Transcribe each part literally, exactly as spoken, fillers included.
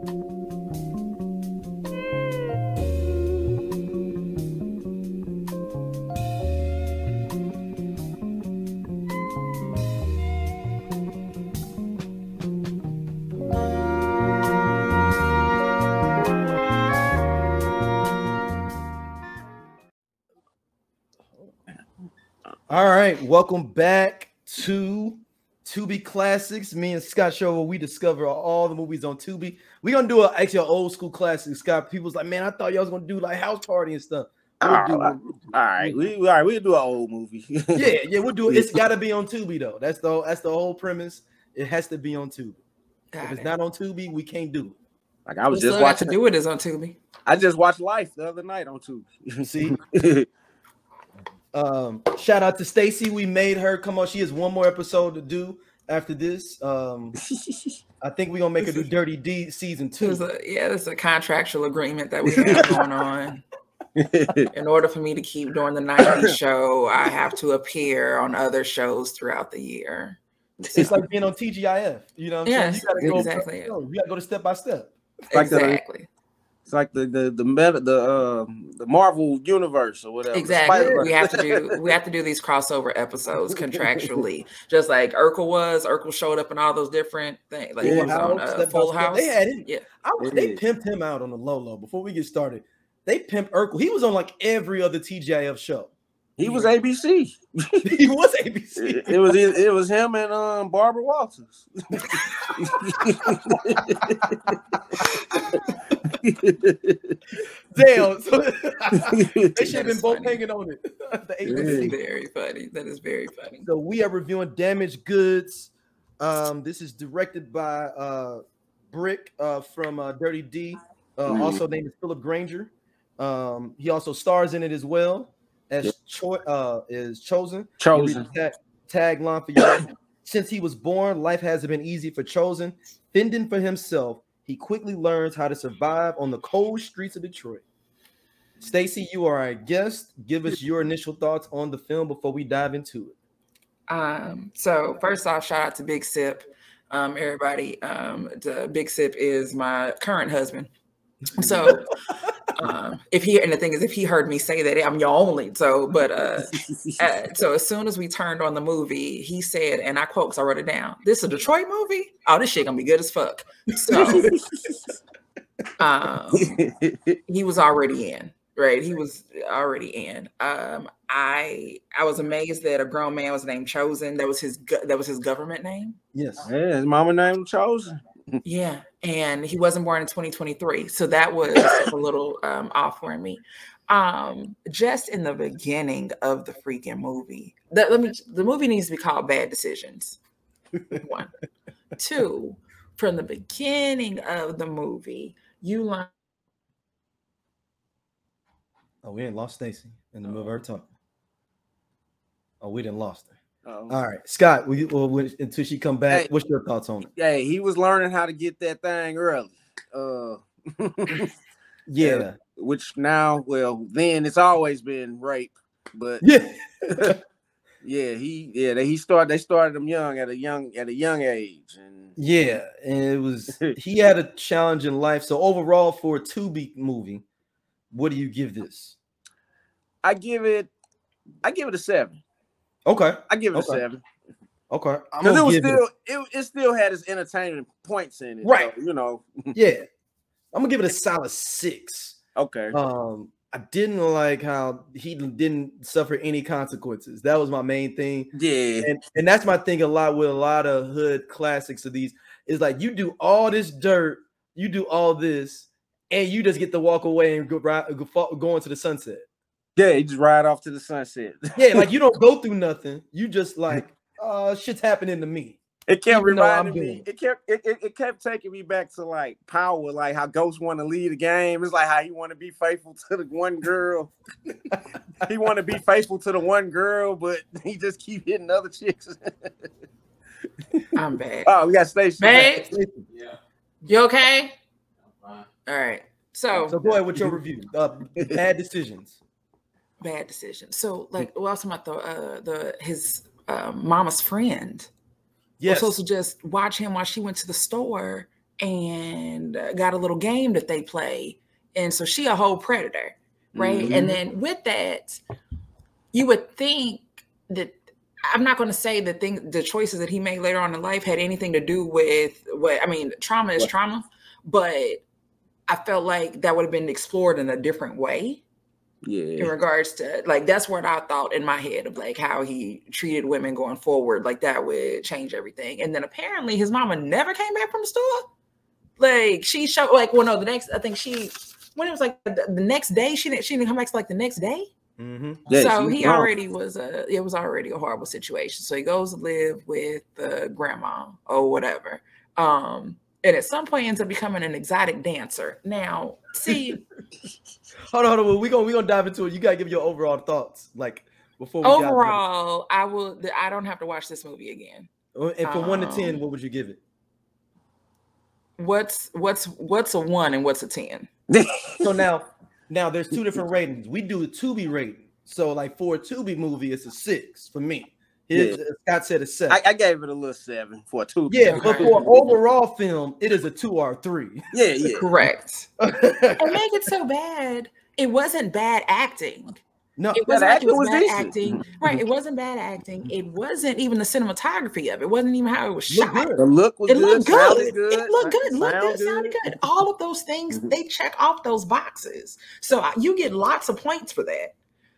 All right, welcome back to Tubi Classics. Me and Scott show where we discover all the movies on Tubi. We're gonna do a, actually an old school classic. Scott, people's like, man, I thought y'all was gonna do like House Party and stuff. We'll all, do, right. we'll do, all right, we all right, we'll do an old movie. yeah, yeah, we'll do it. It's gotta be on Tubi though. That's the that's the whole premise. It has to be on Tubi. Got if it's it. not on Tubi, we can't do it. Like I was we just watching to do it is on Tubi. I just watched Life the other night on Tubi. See. Um, shout out to Stacy. We made her come on. She has one more episode to do after this. Um, I think we're gonna make her do Dirty D season two. A, yeah, there's a contractual agreement that we have going on. In order for me to keep doing the nineties show, I have to appear on other shows throughout the year. It's like being on T G I F. You know what I'm yes, saying? You gotta go, exactly. You gotta go to step by step. Like exactly. The, It's like the the the meta, the uh, the Marvel universe or whatever. Exactly. We have to do we have to do these crossover episodes contractually, just like Urkel was. Urkel showed up in all those different things, like yeah, he was on uh, Full House. They had him. Yeah, I, they pimped him out on the low low. Before we get started, they pimped Urkel. He was on like every other T G I F show. He was A B C. He was A B C. It, it was it, it was him and um Barbara Walters. Damn, so they should have been both funny. hanging on it. The that is very funny. That is very funny. So we are reviewing Damaged Goods. Um, this is directed by uh, Brick uh, from uh, Dirty D. Uh, mm. Also named is Philip Granger. Um, he also stars in it as well as yep. Cho- uh, is Chosen. Chosen. Tag- tagline for you. Since he was born, life hasn't been easy for Chosen. Fending for himself, he quickly learns how to survive on the cold streets of Detroit. Stacy, you are our guest. Give us your initial thoughts on the film before we dive into it. Um, so first off, shout out to Big Sip. Um, everybody, um, the Big Sip is my current husband. So um, if he, and the thing is, if he heard me say that, I'm your only. So, but uh, uh, so as soon as we turned on the movie, he said, and I quote, because I wrote it down, "This is a Detroit movie? Oh, this shit gonna be good as fuck." So um, he was already in, right? He was already in. Um, I I was amazed that a grown man was named Chosen. That was his that was his government name. Yes, yeah, his mama named Chosen. Yeah, and he wasn't born in twenty twenty-three, so that was a little um, off for me. Um, just in the beginning of the freaking movie, the, let me, the movie needs to be called Bad Decisions. One, two, from the beginning of the movie, you learn. Oh, we didn't lost Stacy in the middle of her talking. Oh, we didn't lost her. Uh-oh. All right, Scott. We, well, when, until she come back, hey, what's your thoughts on it? Yeah, he was learning how to get that thing early. Uh, yeah. Uh, which now, well, then it's always been rape, but yeah, yeah, he yeah they, he started they started him young at a young at a young age, and yeah, and it was he had a challenge in life. So overall, for a Tubi movie, what do you give this? I give it, I give it a seven. Okay, I give it okay. a seven. Okay, because it was still it. it it still had its entertaining points in it, right? So, you know, yeah, I'm gonna give it a solid six. Okay. Um, I didn't like how he didn't suffer any consequences. That was my main thing. Yeah, and and that's my thing a lot with a lot of hood classics of these is like you do all this dirt, you do all this, and you just get to walk away and go go, go into the sunset. Yeah, you just ride off to the sunset. Yeah, like you don't go through nothing. You just like, uh, shit's happening to me. It kept reminding me. It kept it, it, it kept taking me back to like Power, like how Ghost want to lead the game. It's like how he want to be faithful to the one girl. He want to be faithful to the one girl, but he just keep hitting other chicks. I'm bad. Oh, we got Stacey. Babe, yeah. You okay? I'm fine. All right. So, so go ahead with your review. Uh, bad decisions. Bad decisions. So, like, well, I was talking about the uh, the his uh, mama's friend. Yes. We're supposed to just watch him while she went to the store and uh, got a little game that they play. And so she a whole predator, right? Mm-hmm. And then with that, you would think that, I'm not going to say that thing, the choices that he made later on in life had anything to do with what, I mean, trauma is what? trauma, but I felt like that would have been explored in a different way. Yeah. In regards to, like, that's what I thought in my head of like how he treated women going forward. Like that would change everything. And then apparently his mama never came back from the store. Like she showed, like, well, no, the next, I think she, when it was like the, the next day, she didn't, she didn't come back to like the next day. Mm-hmm. Yeah, so he wrong. already was a, it was already a horrible situation. So he goes to live with the uh, grandma or whatever. Um, and at some point ends up becoming an exotic dancer. Now, see, hold on, hold on. We're gonna we gonna dive into it. You gotta give your overall thoughts, like before we overall, I will I don't have to watch this movie again. And from um, one to ten, what would you give it? What's what's what's a one and what's a ten? So now now there's two different ratings. We do a Tubi rating. So like for a Tubi movie, it's a six for me. His, yeah. Scott said a seven. I, I gave it a little seven for a Tubi. Yeah, but for an overall film, it is a two or a three. Yeah, yeah. Correct. And make it so bad. It wasn't bad acting. No, it wasn't like it was, was bad decent. acting. Right. It wasn't bad acting. It wasn't even the cinematography of it. It wasn't even how it was shot. Good. The look was it good. Looked good. good. It looked good. It looked good. Sounded good. All of those things, mm-hmm. they check off those boxes. So you get lots of points for that.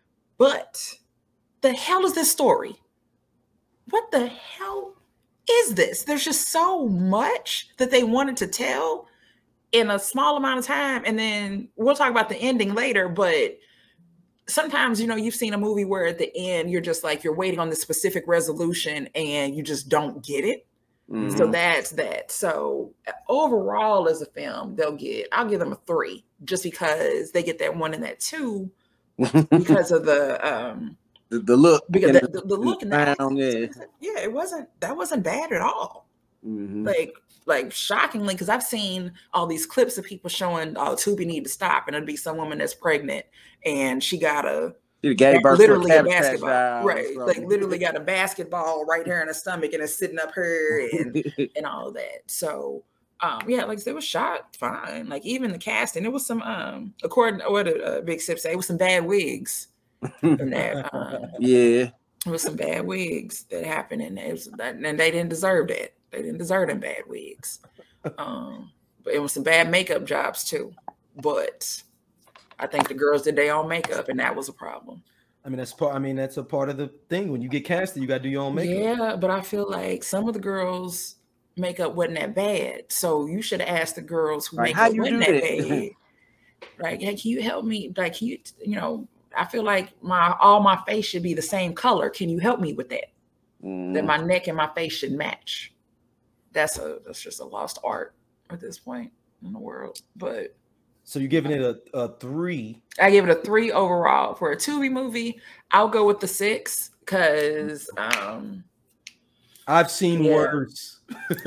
But the hell is this story? What the hell is this? There's just so much that they wanted to tell in a small amount of time. And then we'll talk about the ending later, but sometimes, you know, you've seen a movie where at the end, you're just like, you're waiting on this specific resolution and you just don't get it. Mm-hmm. So that's that. So overall as a film, they'll get, I'll give them a three just because they get that one and that two because of the, um, The, the look, because the, the, the look, and the sound, yeah, yeah, it wasn't that wasn't bad at all. Mm-hmm. Like, like shockingly, because I've seen all these clips of people showing, "Oh, Tubi need to stop," and it'd be some woman that's pregnant and she got a gave birth literally a, a basketball, right? Like literally got a basketball right here in the stomach and it's sitting up her and and all of that. So. Um, yeah, like it was shot fine. Like even the casting, there was some, um, according to what a uh, Big Sip say, it was some bad wigs. In that, um, yeah, it was some bad wigs that happened, and it was that, and they didn't deserve that. They didn't deserve them bad wigs. Um, but it was some bad makeup jobs too. But I think the girls did their own makeup, and that was a problem. I mean, that's part. I mean, that's a part of the thing. When you get casted, you got to do your own makeup. Yeah, but I feel like some of the girls' makeup wasn't that bad, so you should have asked the girls who like, makeup wasn't that, that bad. Right? Hey, can you help me? Like, can you, you know. I feel like my all my face should be the same color. Can you help me with that? Mm. That my neck and my face should match. That's a that's just a lost art at this point in the world. But so you're giving it a, a three. I give it a three overall. For a Tubi movie, I'll go with the six because um I've seen yeah. worse.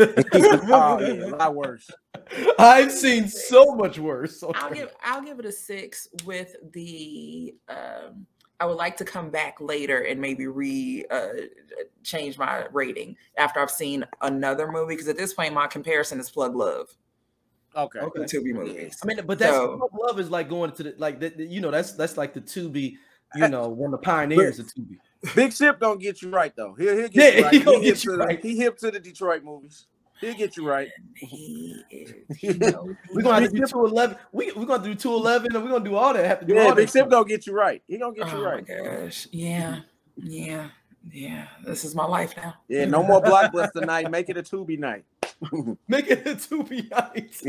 Oh, yeah, a lot worse. I've seen so much worse. Okay. I'll give I'll give it a six with the um I would like to come back later and maybe re uh, change my rating after I've seen another movie because at this point my comparison is Plug Love. Okay. Okay. Tubi movies. I mean, but that's so, Plug Love is like going to the like the, you know that's that's like the Tubi, you know, one of the pioneers of Tubi. Big Sip don't get you right though. He'll, he'll get yeah, you right. He, he, get you right. The, he hip to the Detroit movies. He'll get you right. He is, you know, we're gonna have to do two eleven. We we're gonna do two eleven, and we're gonna do all that. Have to do yeah, all Big that Sip gonna get you right. He gonna get oh you right. My gosh, yeah, yeah, yeah. This is my life now. Yeah, no more Blockbuster night. Make it a Tubi night. Make it a Tubi night.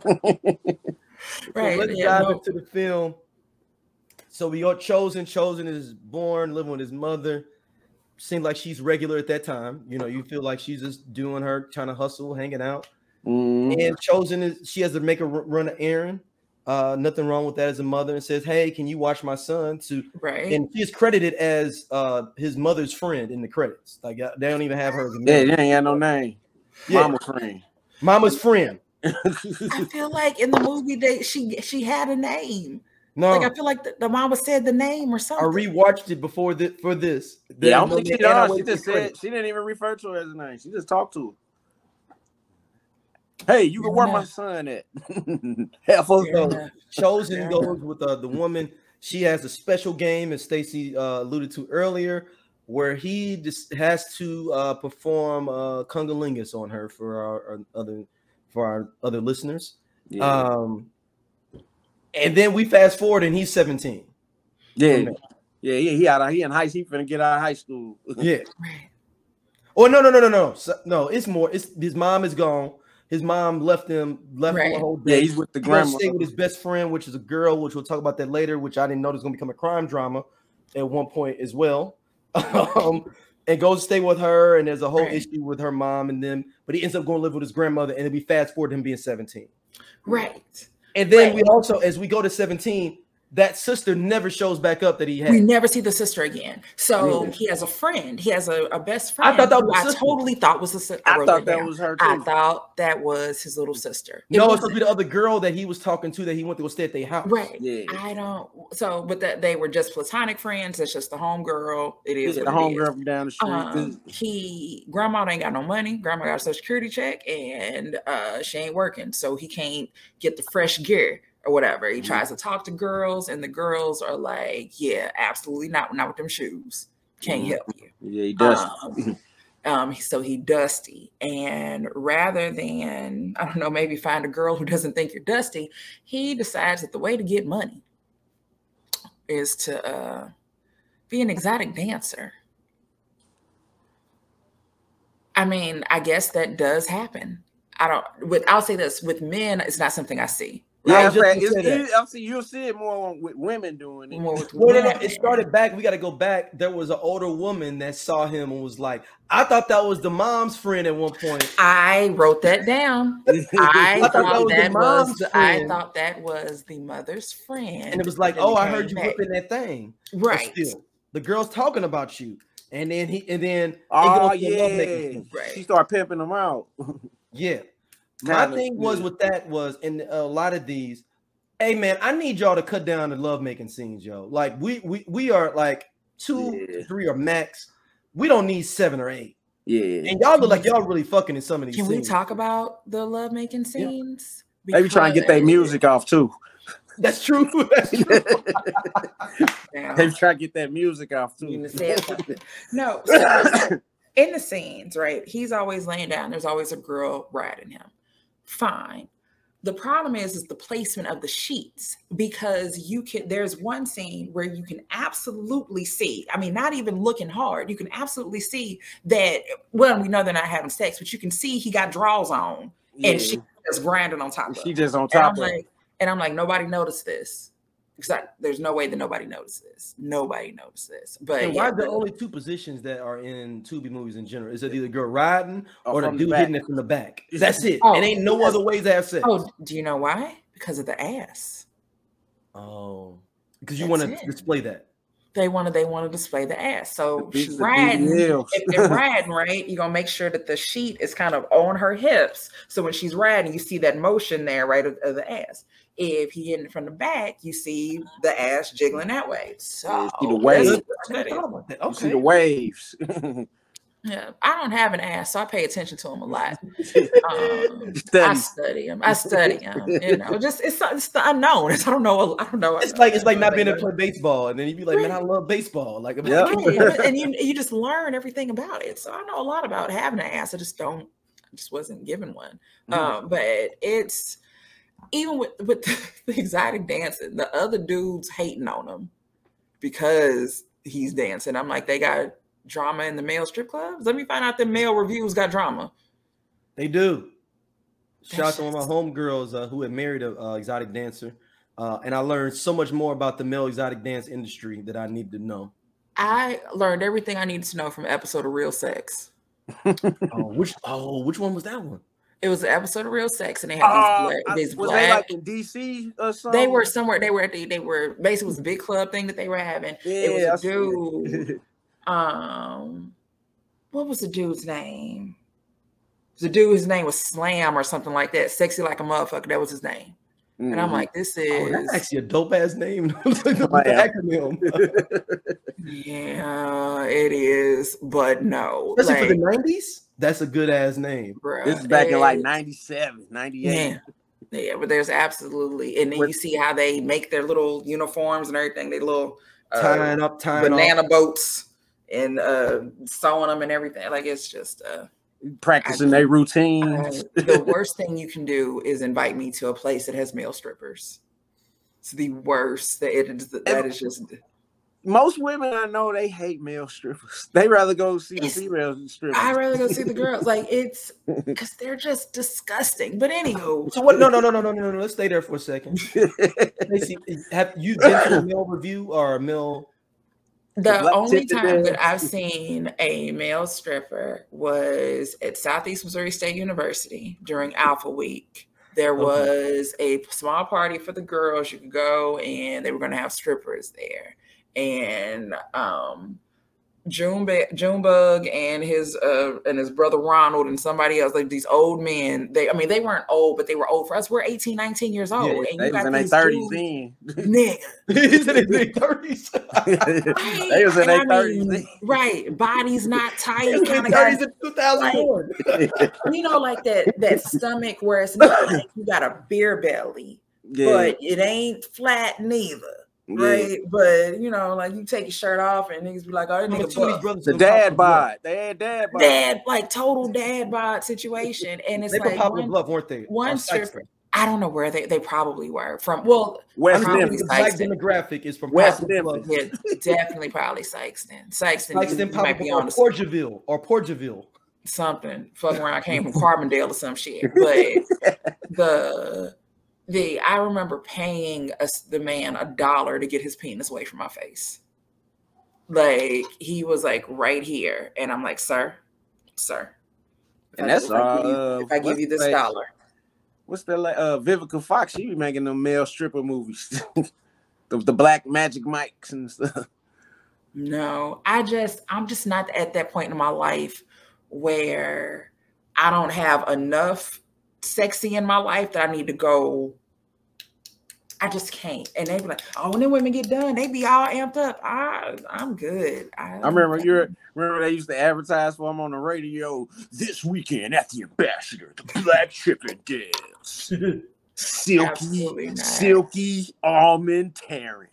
Right. So let's yeah, dive no. into the film. So we got Chosen. Chosen is born, living with his mother. Seemed like she's regular at that time. You know, you feel like she's just doing her, trying to hustle, hanging out. Mm. And Chosen is she has to make a run an errand. Uh, nothing wrong with that as a mother, and says, "Hey, can you watch my son?" To right, and she's credited as uh his mother's friend in the credits. Like they don't even have her. Yeah, they ain't got no name. Yeah. Mama's friend. Mama's friend. I feel like in the movie they she she had a name. No, like I feel like the, the mama said the name or something. I rewatched it before the for this. Yeah, I don't think she does. She just said she didn't even refer to her as a name. She just talked to her. Hey, you can where my son at? Half us go. Chosen yeah. goes with uh, the woman. She has a special game, as Stacey uh, alluded to earlier, where he just has to uh, perform uh, Cunnilingus on her for our, our other for our other listeners. Yeah. Um, and then we fast forward, and he's seventeen. Yeah, yeah, yeah. He out of he in high. He finna get out of high school. Yeah. Oh no no no no no so, no! It's more. It's his mom is gone. His mom left him, left right. him a whole day. Yeah, he's with the grandma. Stay with his best friend, which is a girl, which we'll talk about that later, which I didn't know was going to become a crime drama at one point as well. um, and goes to stay with her, and there's a whole right. issue with her mom and them. But he ends up going to live with his grandmother, and then we fast forward to him being seventeen. Right. And then right. we also, as we go to seventeen, that sister never shows back up that he had. We never see the sister again. So really? He has a friend. He has a, a best friend. I thought that was I totally thought was the sister. I, I thought that down. was her too. I thought that was his little sister. It no, it's supposed to be the other girl that he was talking to that he went to go stay at their house. Right. Yeah. I don't. So, but that they were just platonic friends. It's just the homegirl. It is yeah, the homegirl from down the street. Um, he grandma ain't got no money. Grandma got a social security check, and uh, she ain't working, so he can't get the fresh gear. Or whatever. He tries to talk to girls, and the girls are like, yeah, absolutely not, not with them shoes. Can't help you. Yeah, he dusty. Um, um, so he dusty. And rather than, I don't know, maybe find a girl who doesn't think you're dusty, he decides that the way to get money is to uh, be an exotic dancer. I mean, I guess that does happen. I don't, with, I'll say this, with men, it's not something I see. Yeah, right. it's, it, I've seen you'll see it more with women doing it. More with well, no, no, it started back. We got to go back. There was an older woman that saw him and was like, "I thought that was the mom's friend at one point." I wrote that down. I, I thought, thought that was, that was the, I thought that was the mother's friend, and it was like, "Oh, I heard you whipping that thing." Right. Still, the girl's talking about you, and then he, and then oh yeah, right. She started pimping them out. Yeah. My thing was with that was in a lot of these, hey man, I need y'all to cut down the lovemaking scenes, yo. Like we we we are like two, yeah. three or max. We don't need seven or eight. Yeah. And y'all look like y'all really fucking in some of these Can scenes. we talk about the lovemaking scenes? Yeah. Maybe try and get that music off too. That's true. That's true. They try to get that music off too. No, so in the scenes, right? He's always laying down. There's always a girl riding him. Fine. The problem is, is the placement of the sheets, because you can, there's one scene where you can absolutely see, I mean, not even looking hard, you can absolutely see that, well, we know they're not having sex, but you can see he got drawers on yeah. and she just grinding on top of She just on top and of like, And I'm like, nobody noticed this. Because I, there's no way that nobody noticed this. Nobody noticed this. But and why yeah, are there only two positions that are in Tubi movies in general? Is it either girl riding or the dude hitting it from the back? That's it. Oh, it ain't no other ways to have sex. Oh, do you know why? Because of the ass. Oh, because you want to display that. They want to. They want to display the ass. So she's riding. If they're riding, right, you're gonna make sure that the sheet is kind of on her hips. So when she's riding, you see that motion there, right, of, of the ass. If he hitting it from the back, you see the ass jiggling that way. So see the waves. Okay. See the waves. Yeah, I don't have an ass, so I pay attention to him a lot. Um, I study him. I study him. You know, just it's, it's the unknown. It's, I don't know. I don't know. It's like it's like not being able to play baseball, and then you'd be like, "Man, I love baseball." Like, yeah, and you you just learn everything about it. So I know a lot about having an ass. I just don't. I just wasn't given one. Mm-hmm. Um, but it's even with with the exotic dancing, the other dudes hating on him because he's dancing. I'm like, they got drama in the male strip clubs. Let me find out the male reviews got drama. They do. Shout out to one of my homegirls uh, who had married a uh, exotic dancer, uh, and I learned so much more about the male exotic dance industry that I need to know. I learned everything I needed to know from an episode of Real Sex. oh, which oh, which one was that one? It was an episode of Real Sex, and they had uh, these black. These was black, they like in D C or something? They were somewhere. They were at the. They were basically it was a big club thing that they were having. Yeah, it was a dude. um, what was the dude's name? The dude, his name was Slam or something like that. Sexy like a motherfucker. That was his name. Mm-hmm. And I'm like, this is oh, that's actually a dope ass name. acronym. Yeah, it is, but no. Especially like, for the nineties. That's a good ass name. Bruh, this is back in like ninety-seven, ninety-eight. Yeah. yeah, but there's absolutely, and then With, you see how they make their little uniforms and everything. They little uh, tying up, tying banana off. boats and uh, sewing them and everything. Like it's just uh, practicing their routines. Uh, the worst thing you can do is invite me to a place that has male strippers. It's the worst. That it is. That is just. Most women I know, they hate male strippers. They rather go see the female strippers. I rather go see the girls. Like it's because they're just disgusting. But anywho, so what? No, no, no, no, no, no, no. Let's stay there for a second. Stacey, have you been to a male review or a male? The only time that I've seen a male stripper was at Southeast Missouri State University during Alpha Week. There was okay. a small party for the girls. You could go, and they were going to have strippers there. And um, Junebug, Junebug and his uh, and his brother Ronald and somebody else, like these old men. They, I mean, they weren't old, but they were old for us. We're eighteen, nineteen years old. Yeah, and they you was got in their thirties then. Nigga. He's in their thirties. They was in their thirties. Right. Bodies not tight. Kind of thirties in two thousand four. Like, you know, like that, that stomach where it's not like you got a beer belly, yeah. but it ain't flat neither. Right, yeah. But you know, like you take your shirt off and niggas be like, "Oh, that nigga brothers." The dad bod, they had dad bod, dad like total dad bod situation, and it's they like one, glove, weren't they? One stripper. I don't know where they, they probably were from. Well, West Memphis. The black demographic is from West Memphis. Yeah, definitely probably Sykeston. Sykeston, Sykeston might be on Porterville or Porterville. Something fucking around. I came from Carbondale or some shit, but the. The I remember paying a, the man a dollar to get his penis away from my face. Like he was like right here, and I'm like, sir, sir. And that's all. Uh, if I give you this like, dollar, what's the uh, Vivica Fox? She be making them male stripper movies, the, the Black Magic Mikes and stuff. No, I just I'm just not at that point in my life where I don't have enough sexy in my life that I need to go. I just can't. And they be like, oh, when the women get done, they be all amped up. I, I'm good. I, I remember you remember they used to advertise for them on the radio this weekend at the Ambassador, the Black Stripper Dance. Silky, silky almond Terrence.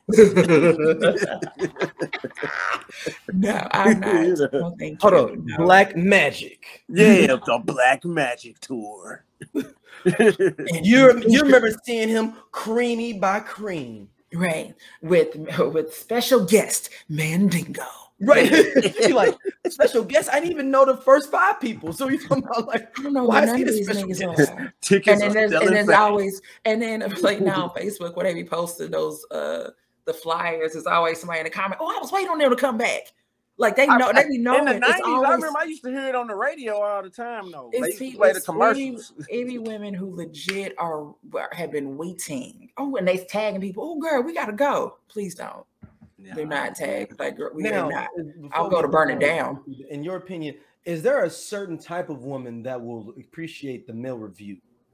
No, I'm not. Well, thank Hold you. on. No. Black Magic. Yeah, the Black Magic Tour. you you remember seeing him creamy by cream, right? With with special guest Mandingo, right? You like special guest? I didn't even know the first five people. So you talking about like, I don't know why none is of he these the special niggas guest? are. Tickets and then there's, are and there's always and then like now on Facebook where they be posting those uh the flyers, there's always somebody in the comment. Oh, I was waiting on them to come back. Like they know, I, they be knowing. In the nineties, always, I remember I used to hear it on the radio all the time. Though it's they used to play the commercials. Any women who legit are have been waiting. Oh, and they tagging people. Oh, girl, we gotta go. Please don't. Yeah. They're not tagged. Like girl, we now, are not. I'll go to burn it down. In your opinion, is there a certain type of woman that will appreciate the male review?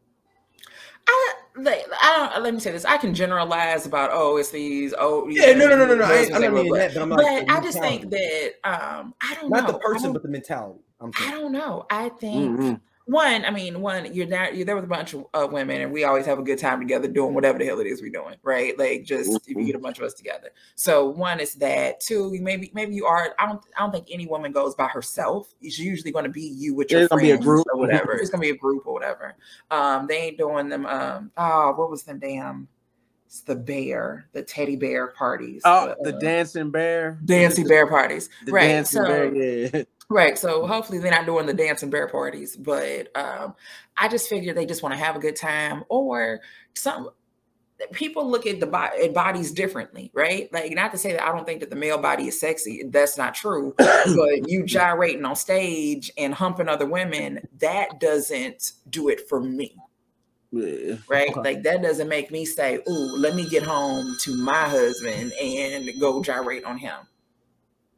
I, like, I don't. Let me say this. I can generalize about oh, it's these oh yeah, no, no, no, no, no. I, I don't mean that, but I'm but like, I just think that um, I don't not know. the person, but the mentality. I'm I don't know. I think mm-hmm. one. I mean, one. You're not. You're there with a bunch of uh, women, and we always have a good time together doing whatever the hell it is we're doing, right? Like just mm-hmm. if you get a bunch of us together. So one is that. Two, maybe maybe you are. I don't. I don't think any woman goes by herself. It's usually going to be you with your it's friends gonna be a group or whatever. It's gonna be a group or whatever. Um, they ain't doing them. Um, oh, what was the damn? It's the bear, the teddy bear parties. Oh, the, the uh, dancing bear, dancing bear parties. The right. Dancing so, bear, yeah. Right. So hopefully they're not doing the dancing bear parties, but um, I just figure they just want to have a good time, or some people look at the bo- at bodies differently, right? Like not to say that I don't think that the male body is sexy. That's not true. But you gyrating on stage and humping other women, that doesn't do it for me. Yeah. Right. Okay. Like that doesn't make me say, ooh, let me get home to my husband and go gyrate on him.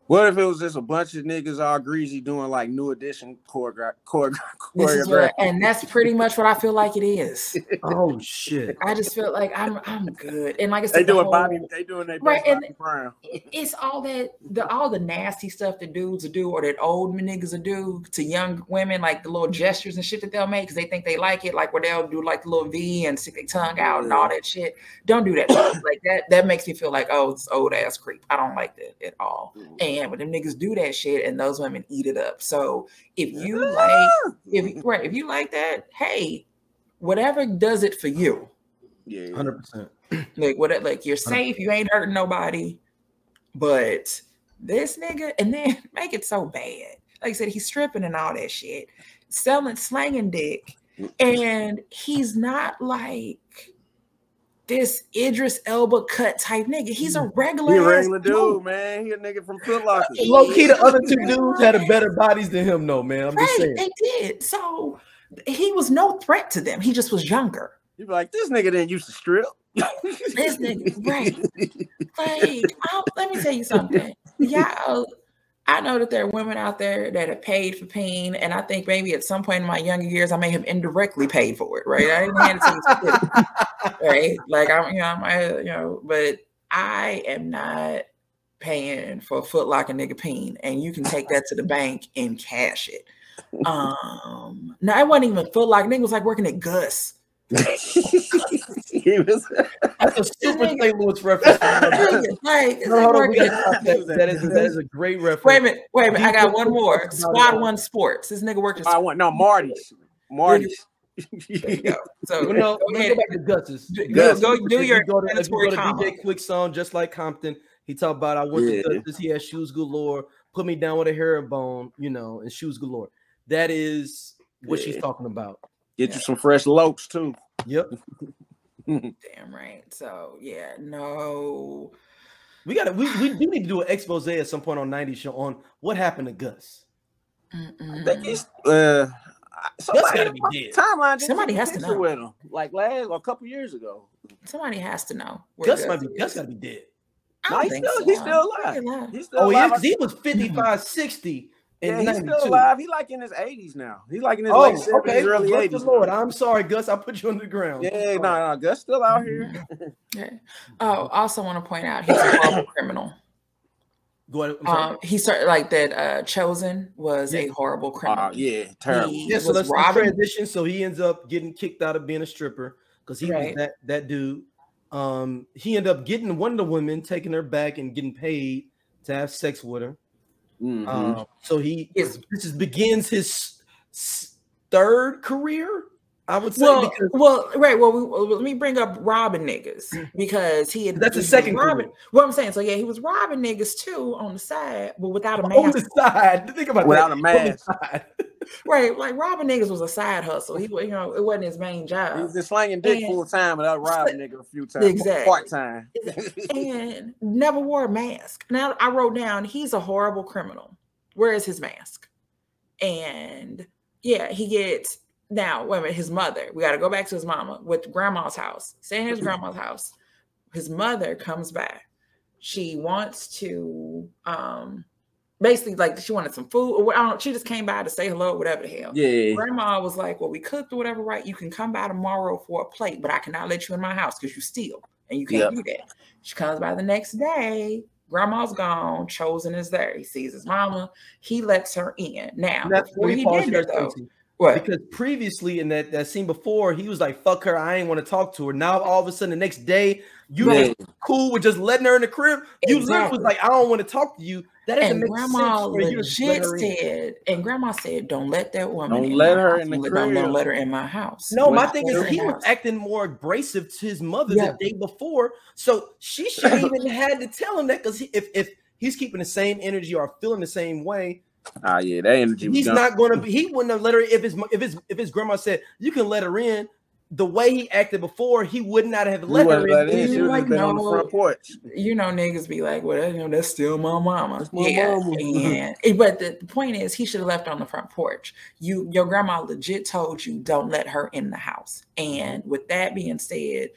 What if it was just a bunch of niggas all greasy doing like New Edition choreography? Chore- chore- and that's pretty much what I feel like it is. Oh shit! I just feel like I'm I'm good. And like I said, they doing the whole, Bobby, they doing their right, best and Bobby Brown. It's all that the all the nasty stuff that dudes will do or that old niggas will do to young women, like the little gestures and shit that they'll make because they think they like it, like where they'll do like the little V and stick their tongue out and all that shit. Don't do that. Like that. That makes me feel like, oh, it's old ass creep. I don't like that at all. And when them niggas do that shit and those women eat it up. So if you like, if right, if you like that, hey, whatever does it for you. Yeah, hundred percent. Like what? Like you're safe. You ain't hurting nobody. But this nigga, and then make it so bad. Like I said, he's stripping and all that shit, selling, slanging dick, and he's not like this Idris Elba cut type nigga. He's a regular, he a regular dude. dude, man. He a nigga from Foot Locker. Low key, the other two dudes had a better bodies than him, though, man. I'm right, just saying. They did. So he was no threat to them. He just was younger. You be like, this nigga didn't used to strip. This nigga, right? Like, I'll, let me tell you something. Y'all, I know that there are women out there that have paid for pain, and I think maybe at some point in my younger years, I may have indirectly paid for it. Right? I didn't hand it to you, right? Like I'm, you know, I'm, you know, but I am not paying for a Foot Locker nigga peen, and you can take that to the bank and cash it. Um, no, I wasn't even Foot Locker. Nigga was like working at Gus. He was That's a super Saint Louis reference. Like, no, hold on, we gotta that, that is that is a great reference. Wait a minute, wait a minute. I got one more. Squad One Sports. This nigga worked at I want no Marty's. Marty's. There you go. So well, no, go, go back to Gus's. Go, go do your go to, if you go to D J Quick song, just like Compton. He talked about I went yeah. to Gus's. He had shoes galore. Put me down with a herringbone, you know, and shoes galore. That is what yeah. she's talking about. Get yeah. you some fresh lokes too. Yep. Damn right. So yeah, no. We gotta we, we do need to do an expose at some point on nineties show on what happened to Gus. Mm-mm. I think he's uh somebody, Gus gotta be dead. Timeline somebody has to know with him like last or a couple years ago. Somebody has to know. Gus might be Gus gotta be dead. No, he's still, so. he's still alive. He's still oh, alive. He, he was fifty-five, sixty. Yeah, he's still alive. He's like in his eighties now. He's like in his oh, late seventies, okay. early Bless eighties. The Lord, I'm sorry, Gus. I put you on the ground. Yeah, no, no, Gus still out here. Yeah. Oh, also want to point out he's a horrible criminal. Go ahead. Um, he started like that. Uh, Chosen was yeah. a horrible criminal. Uh, yeah, terrible. He yeah, so let's transition. So he ends up getting kicked out of being a stripper because he right. was that that dude. Um, he ended up getting one of the women, taking her back and getting paid to have sex with her. Mm-hmm. Um, so he is this is begins his third career, I would say. Well, because, well, right. Well, we, well, let me bring up robbing niggas because he had that's the second robbing. Career. What I'm saying, so yeah, he was robbing niggas too on the side, but without a mask. On the side, think about without that. a mask. Right, like robbing niggas was a side hustle. He, you know, it wasn't his main job. He was just slanging dick full time without robbing nigga a few times. Exactly. Part time. And never wore a mask. Now I wrote down he's a horrible criminal. Where is his mask? And yeah, he gets now. Wait a minute, his mother. We got to go back to his mama with grandma's house. Staying in his grandma's house. His mother comes back. She wants to um basically like she wanted some food or I don't know. She just came by to say hello, whatever the hell. Yeah. Grandma was like, "Well, we cooked or whatever, right? You can come by tomorrow for a plate, but I cannot let you in my house because you steal and you can't yep. do that." She comes by the next day. Grandma's gone. Chosen is there. He sees his mama. He lets her in. Now, before he did that, though, what? Because previously in that, that scene before, he was like, "Fuck her. I ain't want to talk to her." Now all of a sudden, the next day, you yeah. cool with just letting her in the crib. You exactly. literally was like, "I don't want to talk to you." That doesn't make grandma sense. Legit said, and grandma said, "Don't let that woman. Don't let her house. in the don't, crib. Don't let her in my house." No, don't my thing is, he was house. acting more aggressive to his mother yeah. the day before, so she shouldn't even had to tell him that because if if he's keeping the same energy or feeling the same way. Ah, uh, yeah, that energy. He's not going to be. He wouldn't have let her. If his if his if his grandma said you can let her in, the way he acted before, he would not have let her in. Let in. She would have been on the front porch. You know, niggas be like, "Well, you know, that's still my mama." That's my yeah, mama. And, but the, the point is, he should have left on the front porch. You, your grandma, legit told you don't let her in the house. And with that being said,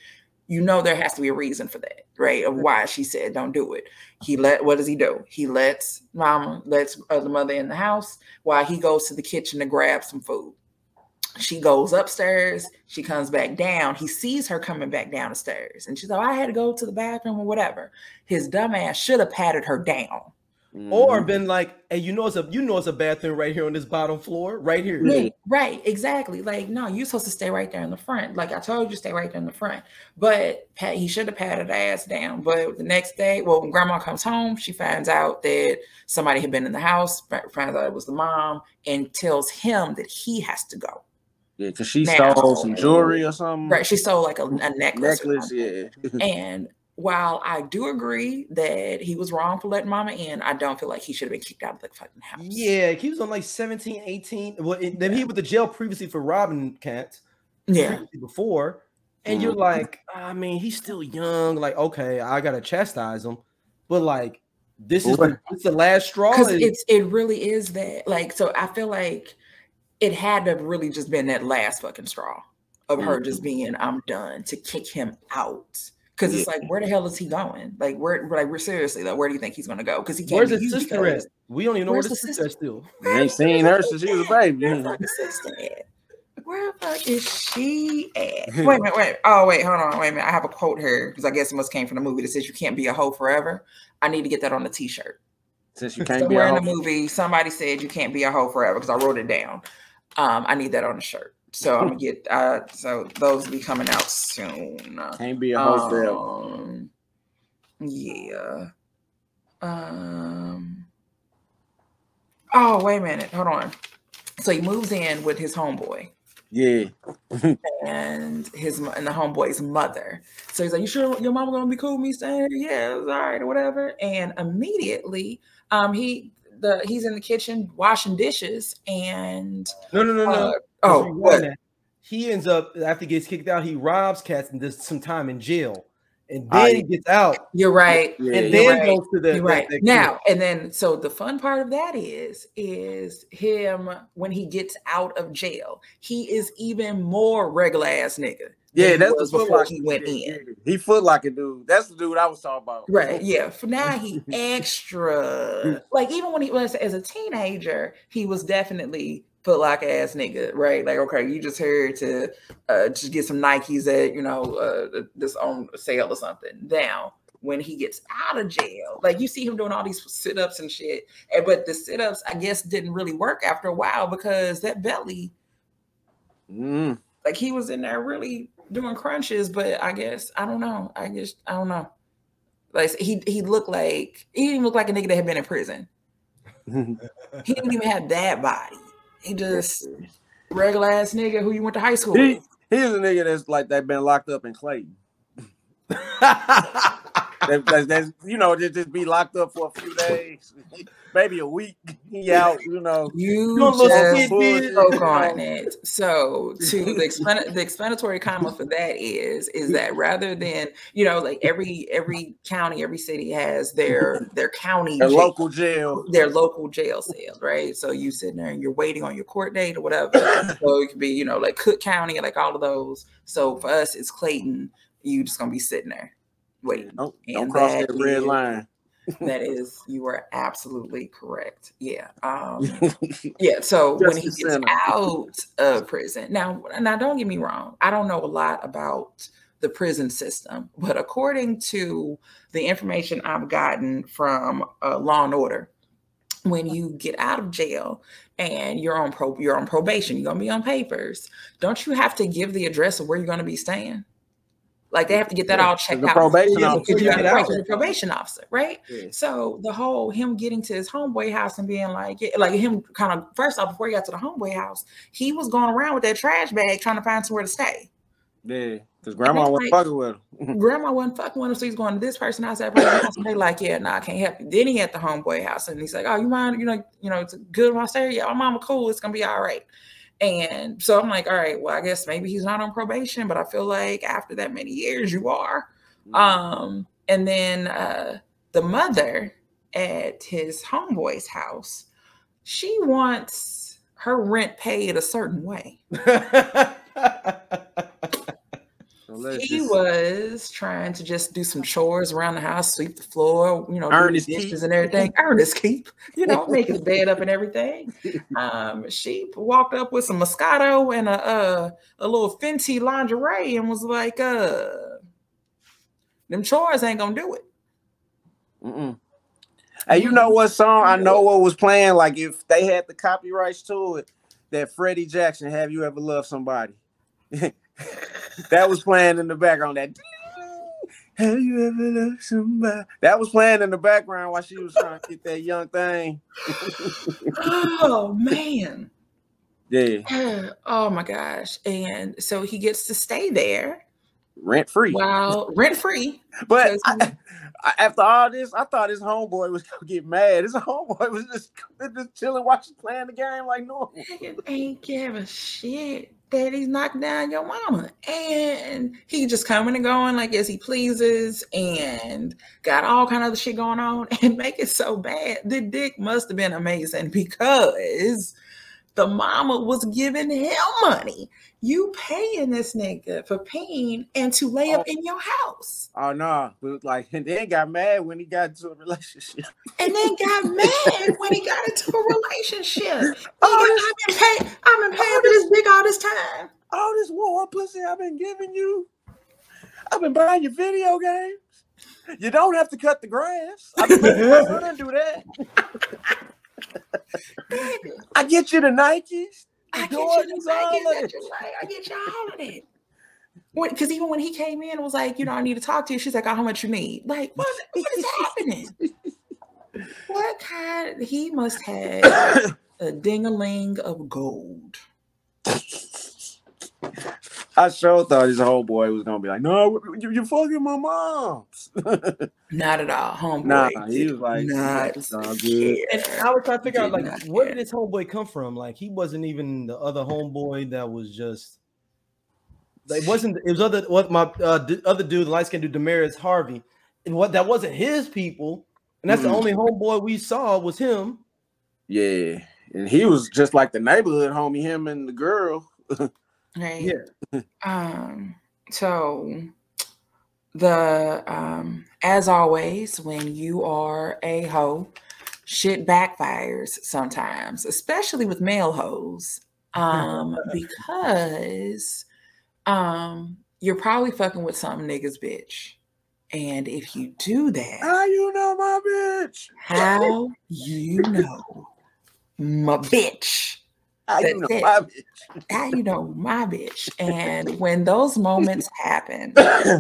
you know there has to be a reason for that, right? Of why she said don't do it. He let what does he do? He lets mama, lets uh, the mother in the house while he goes to the kitchen to grab some food. She goes upstairs. She comes back down. He sees her coming back down the stairs. And she's like, I had to go to the bathroom or whatever. His dumbass should have patted her down. Mm-hmm. Or been like, hey, you know it's a you know it's a bathroom right here on this bottom floor, right here. Yeah, right, exactly. Like, no, you're supposed to stay right there in the front. Like I told you, stay right there in the front. But Pat, he should have patted her ass down. But the next day, well, when grandma comes home, she finds out that somebody had been in the house, finds out it was the mom, and tells him that he has to go. Yeah, because she now, stole some jewelry or something. Right, she stole like a, a necklace. Necklace, yeah. And while I do agree that he was wrong for letting mama in, I don't feel like he should have been kicked out of the fucking house. Yeah, he was on like seventeen, eighteen. Well, it, then he was the jail previously for robbing cats. Yeah. Before. And mm-hmm. you're like, I mean, he's still young. Like, okay, I got to chastise him. But like, this is the, it's the last straw. Because it's it really is that. Like, so I feel like it had to really just been that last fucking straw of mm-hmm. her just being, I'm done, to kick him out. Because it's like, where the hell is he going? Like, where? Like, we're seriously, like, where do you think he's going to go? Because he can't. Where's his sister at? We don't even know where the sister is still. We ain't seen her since she was a baby. Where's the sister at? Where the fuck is she at? Wait a minute, wait. Oh, wait, hold on, wait a minute. I have a quote here because I guess it must came from the movie that says you can't be a hoe forever. I need to get that on the t-shirt. Since you can't Somewhere be a hoe. in the movie, somebody said you can't be a hoe forever because I wrote it down. Um, I need that on the shirt. So I'm gonna get uh so those will be coming out soon. Can't be a hoe forever. Um, yeah. Um oh wait a minute, hold on. So he moves in with his homeboy. Yeah. and his and the homeboy's mother. So he's like, you sure your mama gonna be cool with me staying here? Yeah, it's all right, or whatever. And immediately um he the he's in the kitchen washing dishes and no no no no uh, oh what? He ends up after he gets kicked out, he robs cats and does some time in jail. And then I, he gets out. You're right. Yeah, and then right. goes to the you're right. The, the now, and then so the fun part of that is, is him when he gets out of jail, he is even more regular ass nigga. Yeah, that's the foot before he went yeah, in. Yeah. He foot like a dude. That's the dude I was talking about. Right. Yeah. For now, he extra like even when he was as a teenager, he was definitely foot like ass nigga, right? Like, okay, you just here to uh, just get some Nikes at, you know, uh, this on sale or something. Now, when he gets out of jail, like you see him doing all these sit-ups and shit, and, but the sit-ups, I guess, didn't really work after a while because that belly, mm. like he was in there really doing crunches, but I guess, I don't know. I just, I don't know. Like he he looked like, he didn't look like a nigga that had been in prison. He didn't even have that body. He just regular ass nigga who you went to high school he, with. He's a nigga that's like that been locked up in Clayton. that, that, that's you know just, just be locked up for a few days, maybe a week. He out, you know. You just spoke on it. So to the, explan- the explanatory comment for that is is that rather than you know like every every county, every city has their their county their jail, local jail, their local jail cells, right? So you sitting there and you're waiting on your court date or whatever. So it could be you know like Cook County, like all of those. So for us, it's Clayton. You just gonna be sitting there waiting. Don't, don't cross that, that red is, line. That is, you are absolutely correct. Yeah. Um, yeah. So when he gets out of prison, now, now don't get me wrong. I don't know a lot about the prison system, but according to the information I've gotten from uh, Law and Order, when you get out of jail and you're on pro, you're on probation, you're gonna be on papers. Don't you have to give the address of where you're gonna be staying? Like they have to get that all checked the out. Probation officer. You get out. The probation officer, right? Yeah. So the whole him getting to his homeboy house and being like, like him kind of first off before he got to the homeboy house, he was going around with that trash bag trying to find somewhere to stay. Yeah, because grandma wasn't like, fucking with him. Grandma wasn't fucking with him, so he's going to this person house, that person house, and they're like, yeah, nah, I can't help you. Then he at the homeboy house, and he's like, oh, you mind? You know, you know, it's good when I stay here. Yeah, my mama cool. It's gonna be all right. And so I'm like, all right, well, I guess maybe he's not on probation, but I feel like after that many years, you are. Mm-hmm. Um, and then uh, the mother at his homeboy's house, she wants her rent paid a certain way. He just... was trying to just do some chores around the house, sweep the floor, you know, earn do his dishes keep. and everything. Earn his keep, you know, make his bed up and everything. Um, she walked up with some Moscato and a uh, a little Fenty lingerie and was like, uh, them chores ain't gonna do it. Mm-mm. Hey, you know what song I know what was playing? Like if they had the copyrights to it, that Freddie Jackson, Have You Ever Loved Somebody? That was playing in the background. That Have You Ever Loved Somebody? That was playing in the background while she was trying to get that young thing. Oh man. Yeah. Oh my gosh. And so he gets to stay there. Rent free. Wow, rent free. But I, I, after all this, I thought his homeboy was gonna get mad. His homeboy was just, just chilling, watching, playing the game like normal. Ain't give a shit that he's knocking down your mama, and he just coming and going like as he pleases, and got all kind of other shit going on, and make it so bad. The dick must have been amazing because the mama was giving him money. You paying this nigga for pain and to lay up oh. in your house. Oh no, but like, and then got mad when he got into a relationship. And then got mad when he got into a relationship. Oh, I've been paying, I've been paying for this dick all this time. All this war pussy I've been giving you. I've been buying your video games. You don't have to cut the grass. I've been making my son do that. I get you the Nikes. I get you the Nikes. I get you all of it. Because even when he came in and was like, you know, I need to talk to you, she's like, oh, how much you need? Like, what, what is happening? What kind? He must have a ding-a-ling of gold. I sure thought his whole boy was gonna be like, no, you, you're fucking my mom. Not at all, homeboy. Nah, he was like, not good. And I was trying to figure out, like, where did this homeboy come from? Like, he wasn't even the other homeboy that was just. It wasn't. It was other. What my uh, d- other dude, the light skinned dude, Damaris Harvey, and what that wasn't his people, and that's mm. the only homeboy we saw was him. Yeah, and he was just like the neighborhood homie, him and the girl. Right. Yeah. Um. So, the um, as always, when you are a hoe, shit backfires sometimes, especially with male hoes, um, because um, you're probably fucking with some nigga's bitch, and if you do that, how you know my bitch? How you know my bitch? How you know my bitch? How you know my bitch? And when those moments happen,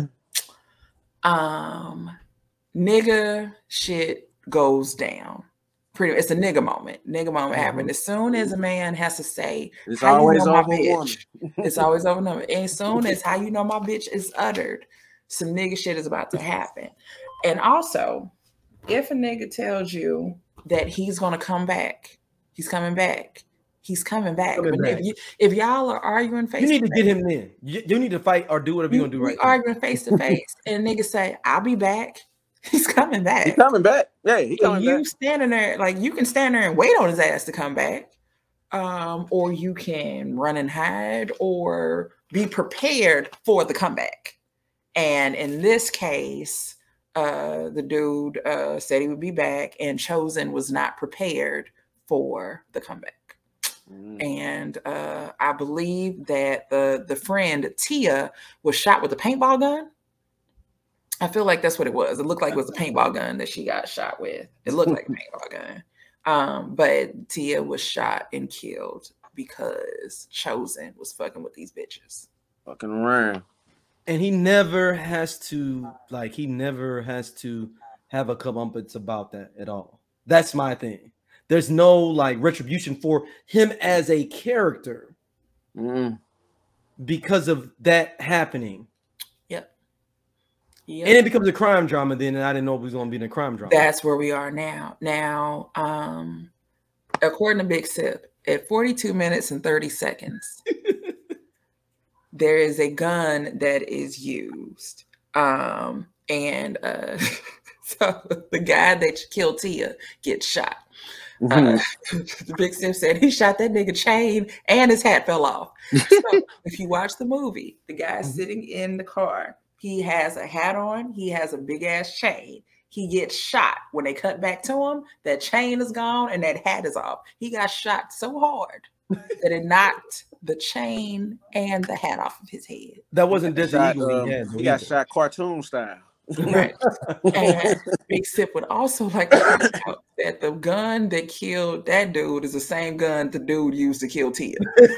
um, nigga shit goes down. Pretty, it's a nigga moment. Nigga moment mm-hmm. happened as soon as a man has to say, "It's how always you know over my bitch." Woman. It's always over woman. As soon as "how you know my bitch" is uttered, some nigga shit is about to happen. And also, if a nigga tells you that he's gonna come back, he's coming back. He's coming back. Coming but back. If, you, if y'all are arguing face, you need to face, get him in. You, you need to fight or do whatever you, you're gonna do right. Arguing face to face, and niggas say, "I'll be back." He's coming back. He's coming back. Yeah, he coming you back. standing there, like you can stand there and wait on his ass to come back, um, or you can run and hide, or be prepared for the comeback. And in this case, uh, the dude uh, said he would be back, and Chosen was not prepared for the comeback. Mm. And uh, I believe that the the friend Tia was shot with a paintball gun. I feel like that's what it was. It looked like it was a paintball gun that she got shot with. It looked like a paintball gun. Um, but Tia was shot and killed because Chosen was fucking with these bitches. Fucking around. And he never has to, like, he never has to have a comeuppance about that at all. That's my thing. There's no, like, retribution for him as a character mm. because of that happening. Yep. Yep. And it becomes a crime drama then, and I didn't know it was going to be in a crime drama. That's where we are now. Now, um, according to Big Sip, at forty-two minutes and thirty seconds, there is a gun that is used. Um, and uh, so the guy that killed Tia gets shot. Uh, the Big Sim said he shot that nigga chain and his hat fell off. So if you watch the movie, the guy sitting in the car, he has a hat on, he has a big ass chain. He gets shot. When they cut back to him, that chain is gone and that hat is off. He got shot so hard that it knocked the chain and the hat off of his head. That wasn't just shot, Eagle. um, He, had, he got shot cartoon style. Right. And Big Sip would also like to point out that the gun that killed that dude is the same gun the dude used to kill Tia.